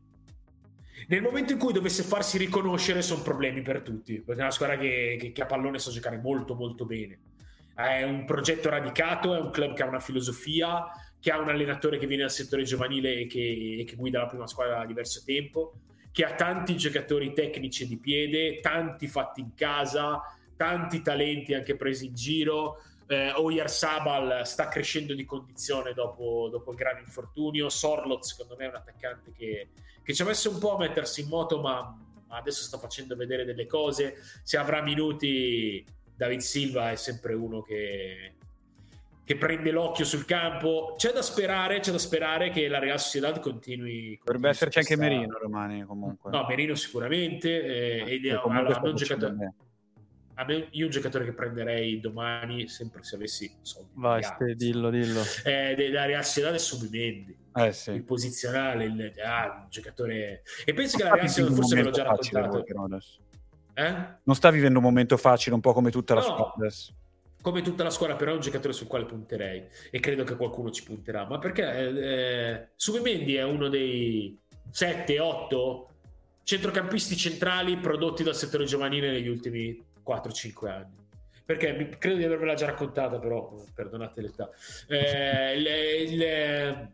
Nel momento in cui dovesse farsi riconoscere sono problemi per tutti, perché è una squadra che, che, che a pallone sa giocare molto molto bene, è un progetto radicato, è un club che ha una filosofia, che ha un allenatore che viene dal settore giovanile e che, e che guida la prima squadra da diverso tempo, che ha tanti giocatori tecnici di piede, tanti fatti in casa, tanti talenti anche presi in giro. eh, Oyarzabal sta crescendo di condizione dopo, dopo il grande infortunio. Sorloth secondo me è un attaccante che che ci ha messo un po' a mettersi in moto, ma adesso sta facendo vedere delle cose. Se avrà minuti, David Silva è sempre uno che, che prende l'occhio sul campo. C'è da sperare, c'è da sperare che la Real Sociedad continui. Dovrebbe esserci anche Merino domani comunque. No, Merino sicuramente. Eh, ed è allora, un giocatore. A me, io un giocatore che prenderei domani, sempre se avessi soldi. Vai, ste, dillo, dillo. Eh, della Real Sociedad è Subimendi. Eh, sì. Il posizionale, il ah, un giocatore. E penso che la Real Sociedad, forse ve l'ho già raccontato. Eh? Non sta vivendo un momento facile, un po' come tutta la No. squadra adesso. Come tutta la squadra, però è un giocatore sul quale punterei e credo che qualcuno ci punterà, ma perché eh, Subimendi è uno dei sette otto centrocampisti centrali prodotti dal settore giovanile negli ultimi quattro cinque anni. Perché mi- credo di avervela già raccontata, però perdonate l'età. Eh, le- le-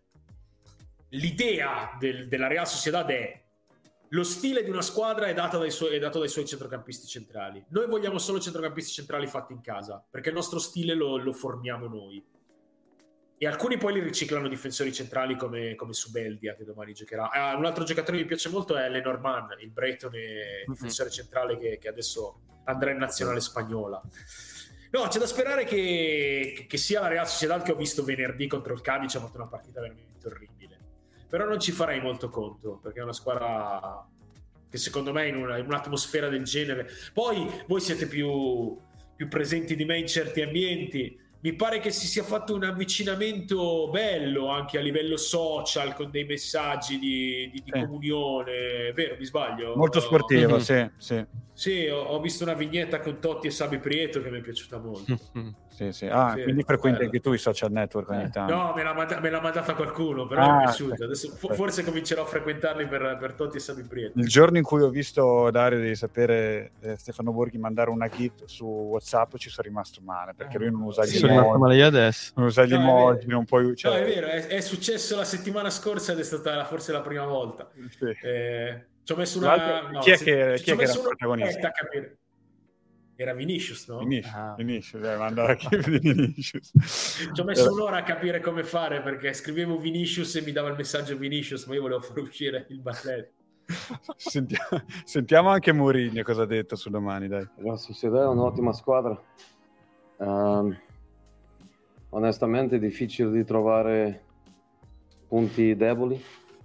l'idea del- della Real Sociedad è: lo stile di una squadra è, data dai suoi, è dato dai suoi centrocampisti centrali. Noi vogliamo solo centrocampisti centrali fatti in casa, perché il nostro stile lo, lo formiamo noi. E alcuni poi li riciclano difensori centrali come, come Subeldia, che domani giocherà. Ah, un altro giocatore che mi piace molto è Lenormand, il Breton e difensore centrale che, che adesso andrà in nazionale spagnola. No, c'è da sperare che, che sia la Real Sociedad che ho visto venerdì contro il Cadiz ha fatto una partita veramente orribile. Però non ci farei molto conto, perché è una squadra che secondo me in, una, in un'atmosfera del genere, poi voi siete più, più presenti di me in certi ambienti, mi pare che si sia fatto un avvicinamento bello anche a livello social, con dei messaggi di, di, di Sì. comunione, vero? Mi sbaglio? Molto sportivo, Mhm. sì, sì. Sì, ho, ho visto una vignetta con Totti e Sabi Prieto che mi è piaciuta molto. Sì, sì. Ah, Sì, quindi frequenti bello. anche tu i social network ogni Eh, tanto. No, me l'ha, manda- me l'ha mandata qualcuno, però Ah, mi è piaciuto. Adesso fo- perfetto. forse comincerò a frequentarli per, per Totti e Sabi Prieto. Il giorno in cui ho visto Dario devi sapere eh, Stefano Borghi mandare una gif su WhatsApp ci sono rimasto male perché lui non usa gli Sì. sono rimasto emoji, male io adesso. non usa gli No, è emoji, vero. non puoi cioè, No, è vero, è, è successo la settimana scorsa ed è stata la- forse la prima volta. sì. Eh, ci ho messo Tra una... l'altro, no, chi è se- che- ci chi è ho che era messo il una protagonista? diretta a capire. Era Vinicius, no? Vinicius, Ah. Vinicius, eh, manda la gif di Vinicius. Ci ho messo un'ora a capire come fare perché scrivevo Vinicius e mi dava il messaggio Vinicius, ma io volevo far uscire il Barletta. Sentiamo, sentiamo anche Mourinho cosa ha detto su domani, dai. La Sociedad è un'ottima squadra. Ehm, onestamente è difficile di trovare punti deboli.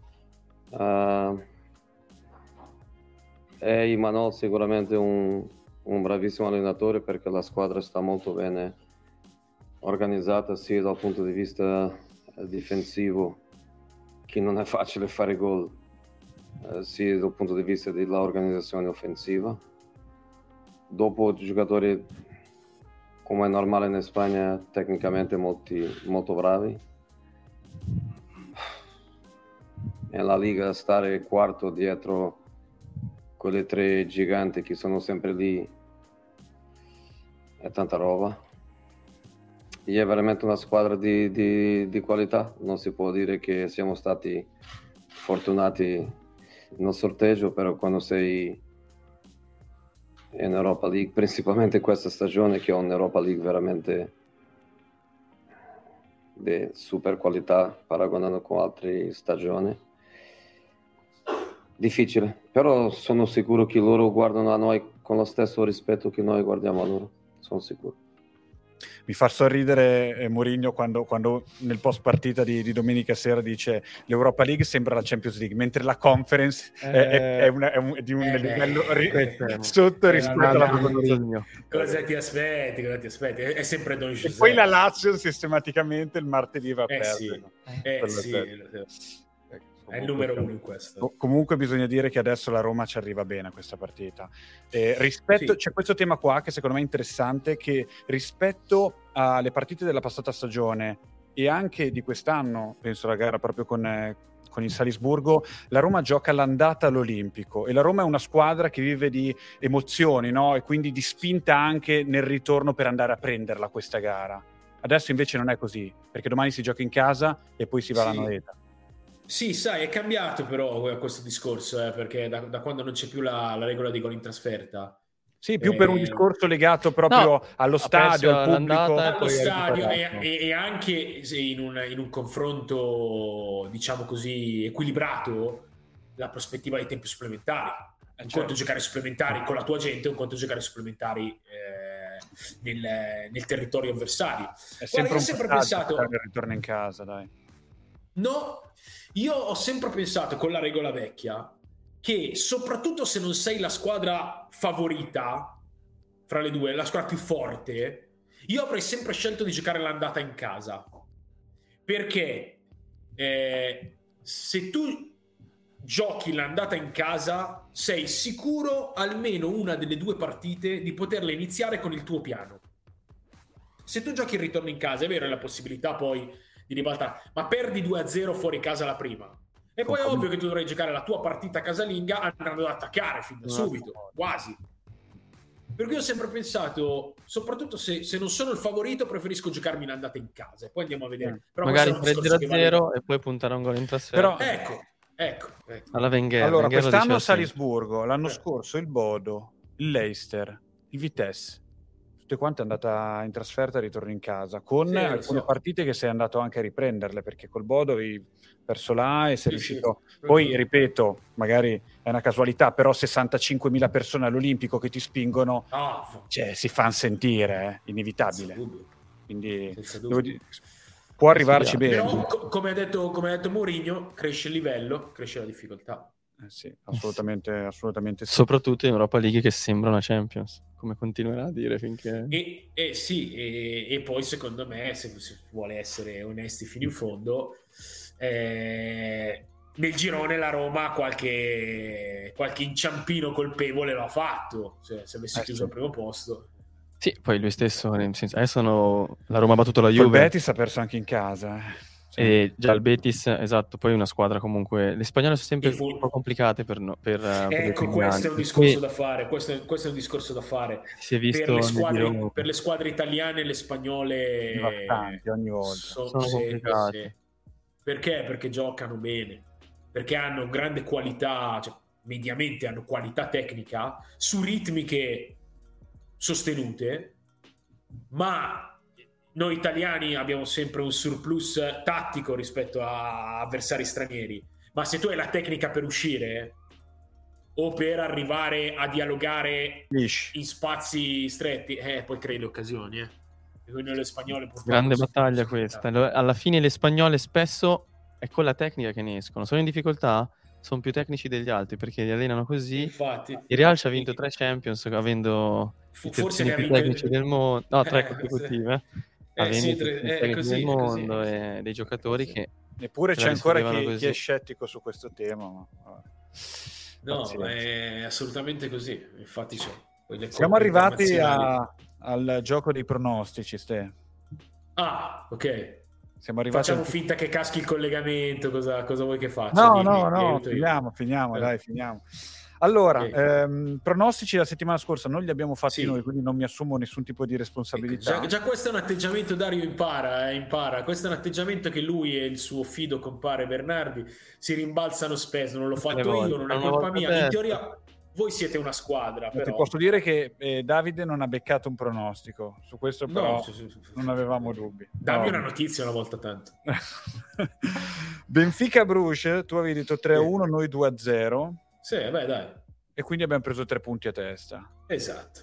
Ehm, e Imanol sicuramente un, un bravissimo allenatore perché la squadra sta molto bene organizzata sia dal punto di vista difensivo, che non è facile fare gol, eh, sia dal punto di vista dell'organizzazione offensiva. Dopo giocatori, come è normale in Spagna, tecnicamente molti, molto bravi. Nella Liga stare quarto dietro quelle tre giganti che sono sempre lì è tanta roba. E è veramente una squadra di, di, di qualità. Non si può dire che siamo stati fortunati nel sorteggio, però quando sei in Europa League, principalmente questa stagione che ho un'Europa League veramente di super qualità paragonando con altre stagioni, difficile, però sono sicuro che loro guardano a noi con lo stesso rispetto che noi guardiamo a loro, sono sicuro. Mi fa sorridere eh, Mourinho quando, quando nel post partita di, di domenica sera dice l'Europa League sembra la Champions League, mentre la Conference è, è, è, una, è, un, è di un Eh, livello beh, ri- questo- sotto eh, rispetto vabbè, alla no, Conference. Mourinho. Cosa ti aspetti? Cosa ti aspetti? È, è sempre Don E Giuseppe. poi la Lazio sistematicamente il martedì va a Eh perdere. sì, no? eh Per sì, l'Atletico. è il numero uno in questo. Co- Comunque bisogna dire che adesso la Roma ci arriva bene a questa partita. Eh, rispetto, Sì. C'è questo tema qua che secondo me è interessante, che rispetto alle partite della passata stagione e anche di quest'anno, penso alla gara proprio con, eh, con il Salisburgo, la Roma gioca all'andata all'Olimpico e la Roma è una squadra che vive di emozioni, no? E quindi di spinta anche nel ritorno per andare a prenderla questa gara. Adesso invece non è così, perché domani si gioca in casa e poi si va Sì. alla Noeta. Sì, sai, è cambiato però questo discorso, eh, perché da, da quando non c'è più la, la regola di gol in trasferta. Sì, più per un Eh, discorso legato proprio No, allo ha stadio, perso al pubblico. l'andata e allo poi ha stadio e, recuperato. e- e anche se in un, in un confronto, diciamo così, equilibrato, la prospettiva dei tempi supplementari. Un certo. conto giocare supplementari con la tua gente, un conto giocare supplementari eh, nel, nel territorio avversario. È Guarda, sempre io ho un sempre passaggio pensato, quando ritorna in casa, dai. no, io ho sempre pensato con la regola vecchia che soprattutto se non sei la squadra favorita fra le due, la squadra più forte, io avrei sempre scelto di giocare l'andata in casa, perché eh, se tu giochi l'andata in casa, sei sicuro almeno una delle due partite di poterla iniziare con il tuo piano. Se tu giochi il ritorno in casa, è vero, hai la possibilità poi di ribaltare, ma perdi due a zero fuori casa la prima. E poi è ovvio che tu dovrai giocare la tua partita casalinga andando ad attaccare fin da subito, quasi. Per cui ho sempre pensato, soprattutto se, se non sono il favorito, preferisco giocarmi l'andata in casa e poi andiamo a vedere. Però magari tre zero a zero vale... e poi puntare a un gol in trasferta. Però ecco, ecco, ecco. Alla Wenger. Allora, Wenger quest'anno sempre. Salisburgo, l'anno scorso il Bodo, il Leicester, il Vitesse. Tutte quante è andata in trasferta e ritorno in casa, con Sì, alcune so. partite che sei andato anche a riprenderle, perché col Bodo avevi perso là e sei Sì, riuscito... sì. Poi, ripeto, magari è una casualità, però sessantacinquemila persone all'Olimpico che ti spingono, Ah, cioè, si fanno sentire, eh? Inevitabile. senza dubbio. Quindi Senza devo dubbio. dire, può arrivarci bene. Però, co- come ha detto, come ha detto Mourinho, cresce il livello, cresce la difficoltà. Eh sì, assolutamente, assolutamente sì. Soprattutto in Europa League che sembra una Champions, come continuerà a dire finché... E, e sì, e, e poi secondo me, se si vuole essere onesti fino in fondo, eh, nel girone la Roma qualche, qualche inciampino colpevole l'ha fatto, cioè, se avessi Eh, chiuso sì. al primo posto. Sì, poi lui stesso, nel senso, adesso hanno... la Roma ha battuto la Col Juve. Betis ha perso anche in casa. eh. Sì. E già il Betis, esatto, poi una squadra comunque... Le spagnole sono sempre E fu- un po' complicate per... No, per, uh, per Ecco, le questo è un finali. discorso Poi da fare. Questo è, questo è un discorso da fare. si è visto Per le, nel squadre, girone. per le squadre italiane e le spagnole Devastanti ogni volta. so- Sono sì, complicate. sì. Perché? Perché giocano bene, perché hanno grande qualità, cioè, mediamente hanno qualità tecnica su ritmiche sostenute, ma noi italiani abbiamo sempre un surplus tattico rispetto a avversari stranieri. Ma se tu hai la tecnica per uscire o per arrivare a dialogare Lisci. in spazi stretti, eh, poi crei le occasioni, eh. E quindi le spagnole purtroppo Grande sono- battaglia sono questa. complicate. Alla fine le spagnole spesso è con la tecnica che ne escono. Sono in difficoltà, sono più tecnici degli altri perché li allenano così. Infatti, Il Real ci ha vinto tre Champions avendo Fu- i forse terzini ne ha più vinte- tecnici del mondo. No, tre Eh, consecutive. eh, avendo sì, i tre- terzini è tecnici così, del è così. mondo e dei giocatori così. che... Neppure se c'è la ancora chi, riscrivevano chi è così. scettico su questo tema. Ma... vabbè. No, Pazienza. è assolutamente così. Infatti c'è. Poi le Siamo coppe arrivati internazionali. a- al gioco dei pronostici, Ste. Ah, ok. Siamo arrivati Facciamo al... finta che caschi il collegamento. Cosa, cosa vuoi che faccia? No, Dimmi, no, ti no, aiuto io. finiamo, finiamo, Eh. dai, finiamo. Allora, Ok. ehm, pronostici la settimana scorsa non li abbiamo fatti Sì. noi, quindi non mi assumo nessun tipo di Ecco, responsabilità. già, già questo è un atteggiamento, Dario impara, eh, impara. Questo è un atteggiamento che lui e il suo fido compare Bernardi si rimbalzano spesso. Non l'ho Tutte le fatto volte. io, non è Una colpa volta mia. persa. In teoria voi siete una squadra, Ma però. ti posso dire che eh, Davide non ha beccato un pronostico, su questo però No, sì, sì, sì, sì. non avevamo dubbi. Dammi No. una notizia una volta tanto. Benfica Bruges, tu avevi detto tre a uno, noi due a zero Sì, beh, dai. e quindi abbiamo preso tre punti a testa. Esatto.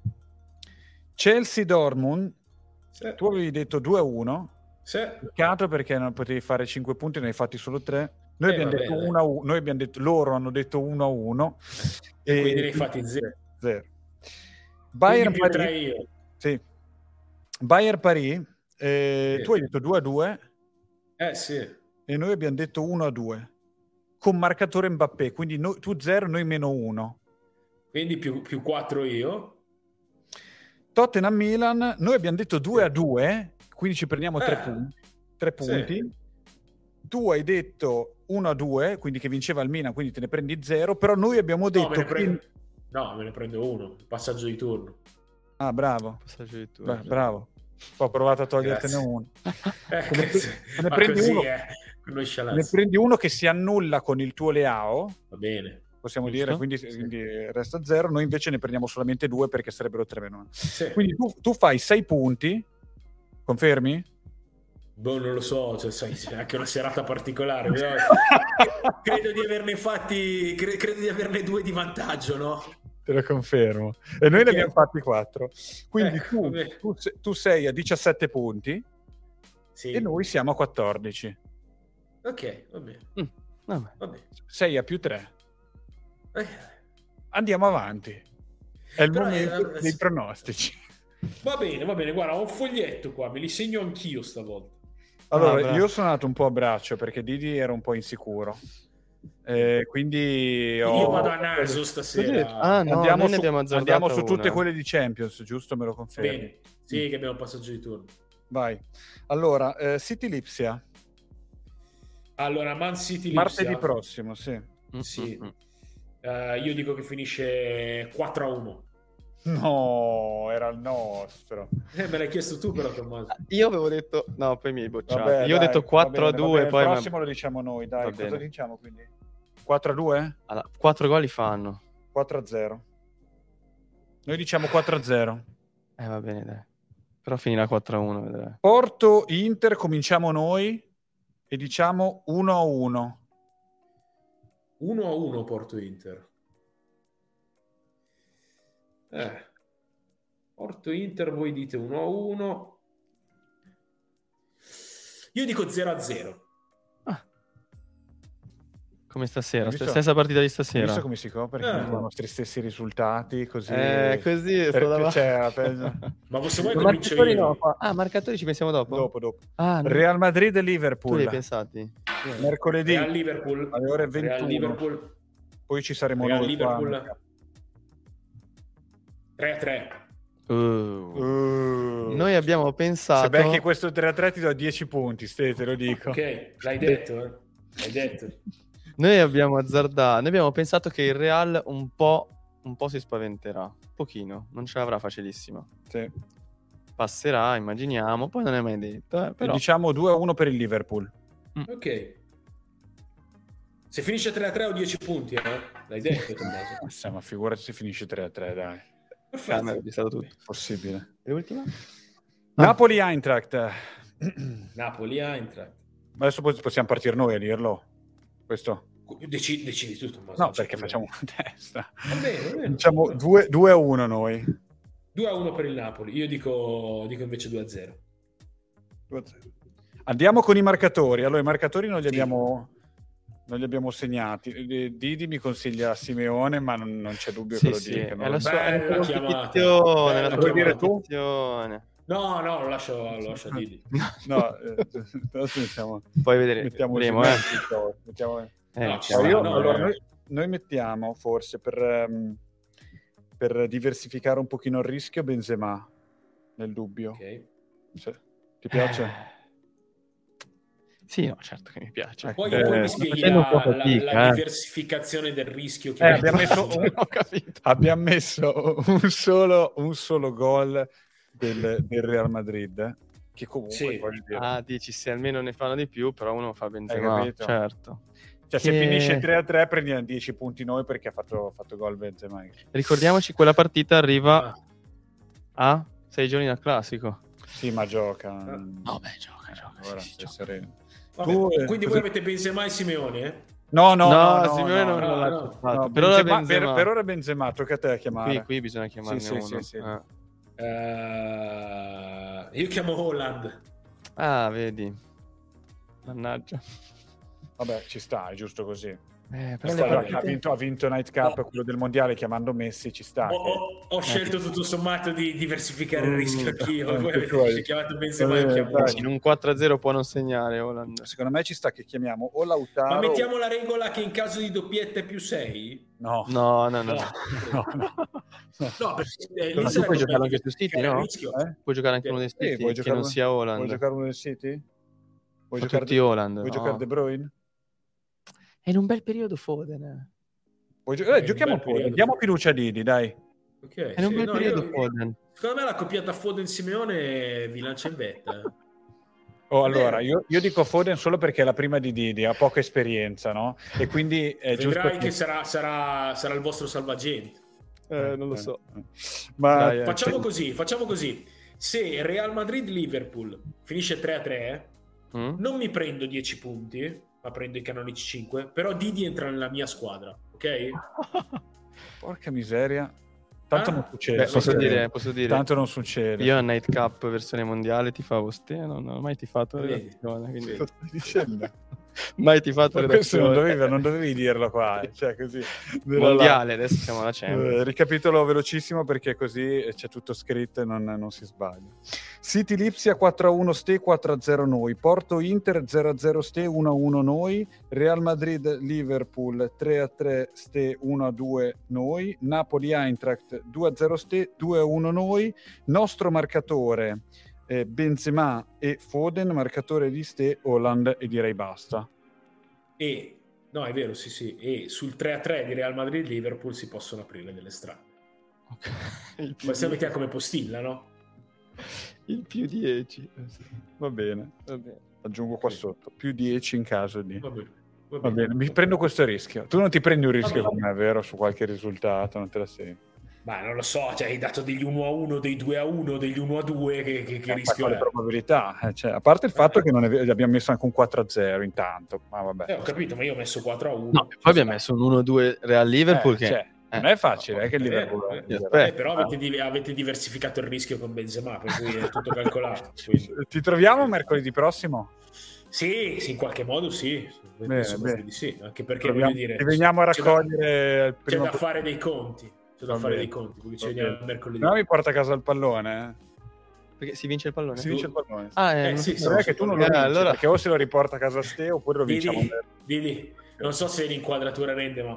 Chelsea Dortmund, Sì. tu avevi detto due a uno, Sì. peccato perché non potevi fare cinque punti, ne hai fatti solo tre. Noi Eh, abbiamo vabbè, detto dai. uno a uno, noi abbiamo detto, loro hanno detto uno a uno E quindi ne hai fatti zero. zero. Quindi Bayern più tre Paris, io. sì. Bayern Paris, eh, Sì. tu hai detto due a due Eh sì. e noi abbiamo detto uno a due con marcatore Mbappé, quindi noi- tu zero, noi meno uno. Quindi più, più quattro io. Tottenham Milan, noi abbiamo detto due a due, quindi ci prendiamo tre Eh, punti. Tre sì. punti. Tu hai detto uno a due, quindi che vinceva il Milan, quindi te ne prendi zero, però noi abbiamo No, detto... me ne prendo... quindi- no, me ne prendo uno. Passaggio di turno. Ah, bravo, Passaggio di turno. Beh, bravo. Poi ho provato a togliertene Grazie. uno. Eh, Te ne, che- te ne ma prendi così uno, è. Con te ne nonchalance. prendi uno che si annulla con il tuo Leao, Va bene. possiamo Giusto? dire, quindi, Sì. quindi resta zero, noi invece ne prendiamo solamente due perché sarebbero tre meno uno. Sì. Quindi tu, tu fai sei punti, confermi? Boh, non lo so, cioè, sai, c'è anche una serata particolare. Però credo di averne fatti, cre- credo di averne due di vantaggio, no? Te lo confermo. E noi ne Perché- abbiamo fatti quattro. Quindi Ecco, tu, vabbè. tu, se- tu sei a diciassette punti Sì. e noi siamo a quattordici. Ok, va bene. Mm, vabbè. Va bene. sei a più tre. Eh, Andiamo avanti. È il Però, momento eh, dei sì. pronostici. Va bene, va bene. Guarda, ho un foglietto qua, me li segno anch'io stavolta. Allora, Ah, bravo. io sono andato un po' a braccio perché Didi era un po' insicuro. Eh, quindi Io ho- vado a naso stasera. Ah no, andiamo noi ne su, abbiamo azzardata andiamo su tutte una. quelle di Champions, giusto? Me lo confermi? Bene, sì, che abbiamo passaggio di turno. Vai. Allora, eh, City Lipsia, Allora, Man City martedì Lipsia. prossimo, sì. Mm, Sì. mm, mm. Eh, io dico che finisce quattro a uno. No, era il nostro. Eh, me l'hai chiesto tu però, Tommaso. Io avevo detto no, poi mi hai bocciato. Vabbè, Io ho dai, detto va quattro a bene, va due, bene. poi Il ma- prossimo lo diciamo noi, dai. Va Cosa bene. diciamo quindi? quattro a due? allora, quattro gol li fanno. quattro a zero. Noi diciamo quattro a zero. Eh va bene, dai. Però finirà quattro a uno, vedrai. Porto Inter, cominciamo noi e diciamo uno a uno. uno a uno Porto Inter. Eh. Porto Inter, voi dite uno a uno. Io dico zero a zero. Come stasera, Hai visto? stessa partita di Hai stasera. visto come si copre? Eh. Con i nostri stessi risultati, così. Eh, così è Per- stato davanti. cioè, per- Ma se vuoi Ma comincio marcatori io. no, qua. Ah, marcatori ci pensiamo dopo? dopo, dopo. Ah, no. Real Madrid e Tu li hai Liverpool. pensati? Mercoledì, Real Liverpool. alle ore Real ventuno. Liverpool. Poi ci saremo Real noi qua. Liverpool. tre a tre. Uh. Uh. Noi abbiamo pensato... Se becchi questo tre a tre ti do dieci punti, ste, te lo dico. Ok, l'hai detto, eh. L'hai detto. Noi abbiamo azzardato, noi abbiamo pensato che il Real un po', un po' si spaventerà, un pochino, non ce l'avrà facilissima. Sì. Passerà, immaginiamo, poi non è mai detto, eh, però... Diciamo due a uno per il Liverpool. Ok. Se finisce tre a tre ho dieci punti, eh. L'hai detto, Tommaso. Sì, ma figurati se finisce tre a tre, dai. Perfetto. Camera, è stato tutto. Possibile. E l'ultima? Napoli Eintracht. Napoli, Eintracht. Adesso poi possiamo partire noi a dirlo. Questo? Decidi, decidi tu, Tommaso. No, non c'è perché problema. facciamo una testa. Va bene, va bene. Diciamo due a uno noi. due a uno per il Napoli. Io dico, dico invece due a zero. due a zero. Andiamo con i marcatori. Allora, i marcatori non li, Sì. abbiamo, non li abbiamo segnati. Eh, Didi mi consiglia Simeone, ma non, non c'è dubbio Sì, che lo sì, dica. è non la lo- sua Bella è la tua chiamata. competizione, Bella la Vuoi tua dire tu? competizione. No, no, lo lascio, lo lascio a Didi. No, eh, adesso mettiamo, Poi vedremo, mettiamo, vedremo, eh. mettiamo- Eh, No, ci No, sta, io- no, allora, no. noi, noi mettiamo forse per, ehm, per diversificare un pochino il rischio Benzema nel dubbio. Ok. Se- ti piace? Eh, Sì, no, certo che mi piace. Poi, Eh, poi mi sto spieghi facendo la, un po' la- fatica, la eh. diversificazione del rischio che Eh, hai abbiamo fatto. messo un, Ho capito. abbiamo messo un solo, un solo gol del, del Real Madrid, che comunque Sì. voglio dire, Ah, dici se almeno ne fanno di più, però uno fa Benzema, capito? certo. cioè, se che- finisce tre a tre prendiamo dieci punti noi perché ha fatto, fatto gol Benzema. Ricordiamoci, quella partita arriva Ah, a sei giorni dal classico. Sì, ma gioca. No, beh, gioca, gioca. Ora sì, sì, stai gioca. sereno. vabbè. Tu, eh, Quindi cosa- voi avete Benzema e Simeone? Eh? No, no, No, no, no, Simeone no, non no, l'ha no. accettato. no, per ora Benzema- Benzema. per, per ora Benzema, tocca a te a chiamare. Qui, qui bisogna chiamarne Sì, sì, uno. sì, sì. Eh. Eh, io chiamo Holland. Ah, vedi. Mannaggia. Vabbè, ci sta, è giusto così. Eh, La però le squadra partite- che ha vinto, ha vinto Night Cup, No. quello del mondiale, chiamando Messi, ci sta. Ho, ho- ho scelto tutto sommato di diversificare il Mm, rischio anch'io. anche Voi tu hai- avete chiamato Benzema Eh, e chiamo dai. Holland. in un quattro a zero può non segnare Holland. Secondo me ci sta che chiamiamo o Lautaro. Ma mettiamo la regola che in caso di doppietta è più sei? No, No, no, no. no. no, no. No, perché eh, Ma lì tu sarebbe puoi giocare bello anche su City, diversificare il no? rischio. Eh? Puoi giocare anche uno dei Sì, City vuoi che giocare- non sia Vuoi Holland. giocare uno del City? Vuoi Fa giocare, tutti Holland. vuoi no. giocare De Bruyne? È in un bel periodo Foden. eh. Vuoi gio- È eh, un giochiamo bel un po', periodo. diamo fiducia a Didi, dai. Ok, È in un sì, bel no, periodo io- Foden. Secondo me la coppiata Foden-Simeone vi lancia in vetta. eh. Oh, È allora, vero. io, io dico Foden solo perché è la prima di Didi, ha poca esperienza, no? E quindi è giusto Vedrai che... che sarà, sarà, sarà il vostro salvagente. Eh, non lo so. Ma Dai, eh. Facciamo così, facciamo così. Se Real Madrid-Liverpool finisce tre a tre, Mm? non mi prendo dieci punti, ma prendo i canonici cinque, però Didi entra nella mia squadra, ok? porca miseria. Tanto Ah? non succede. Beh, posso sì, dire, posso dire, Tanto non succede. io a Night Cup versione mondiale tifavo ste, non ho mai tifato la Vedi. relazione, quindi... Cosa stai dicendo? Mai ti fatto Ma questo non dovevi, non dovevi dirlo qua, cioè così. Mondiale, adesso siamo alla Champions. Eh, ricapitolo velocissimo perché così c'è tutto scritto e non, non si sbaglia. City Lipsia quattro a uno Ste, quattro a zero noi. Porto Inter zero a zero Ste, uno a uno noi. Real Madrid Liverpool tre a tre Ste, uno a due noi. Napoli Eintracht due a zero Ste, due a uno noi. Nostro marcatore eh, Benzema e Foden, marcatore di Ste, Haaland, e direi basta. E no, è vero, sì, sì. E sul tre a tre di Real Madrid Liverpool si possono aprire delle strade. Okay. Questa mettiamo come postilla, no? Il più dieci. Va bene, Va bene. aggiungo qua Sì. sotto più dieci in caso di Va bene. Va va bene. bene, mi prendo questo rischio. Tu non ti prendi un rischio Va con me, vero, su qualche risultato, non te la sei? Ma non lo so, cioè hai dato degli uno a uno, dei due a uno, degli uno a due, che, che, che Eh, rischio ma è? quale probabilità, eh, cioè, a parte il fatto che non è, abbiamo messo anche un quattro a zero intanto, ma vabbè. Eh, ho capito, ma io ho messo quattro a uno. No, poi abbiamo messo un uno a due Real Liverpool Eh, che cioè, non è facile, è che il È vero, Liverpool eh. è- Aspetta. Eh, però avete, di- avete diversificato il rischio con Benzema, per cui è tutto calcolato. Quindi. Ti troviamo mercoledì prossimo? Sì, sì, in qualche modo sì. Bene, Penso bene. proprio di sì, anche perché Troviamo- voglio dire, ti veniamo a c'è da- raccogliere il c'è prima da fare dei conti. C'è da Va fare bene. dei conti, quindi ci Va vediamo bene. mercoledì. No, mi porta a casa il pallone, eh. perché si vince il pallone. Si vince il pallone. Ah, eh, Eh, non sì, so. sì, Non è che tu non lo Eh, vinci, allora- perché o se lo riporta a casa Ste oppure lo vinciamo. Didi, Didi, non so se l'inquadratura rende, ma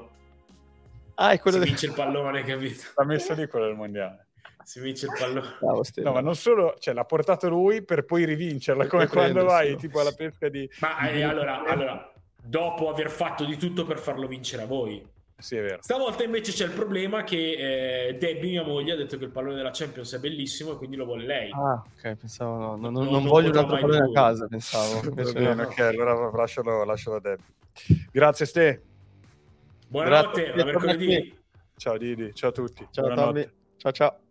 Ah, è quello si del... vince il pallone, capito? L'ha messo lì quello del mondiale. Si vince il pallone. Bravo, Stefano. No, ma non solo, cioè l'ha portato lui per poi rivincerla, Per come poi quando vai prenderselo. tipo alla pesca di... Ma di- eh, allora, allora, dopo aver fatto di tutto per farlo vincere a voi. Sì, è vero. Stavolta invece c'è il problema che eh, Debbie, mia moglie, ha detto che il pallone della Champions è bellissimo e quindi lo vuole lei. Ah, ok, pensavo no, non, non, Non- non non voglio un potrà altro mai pallone a lui. casa, pensavo. Va Invece bene, no. ok, allora lascialo, lascialo a Debbie. Grazie Ste. Buonanotte, Grazie, a mercoledì. torna qui. Ciao Didi, ciao a tutti. Ciao Buonanotte. Tommy, ciao ciao.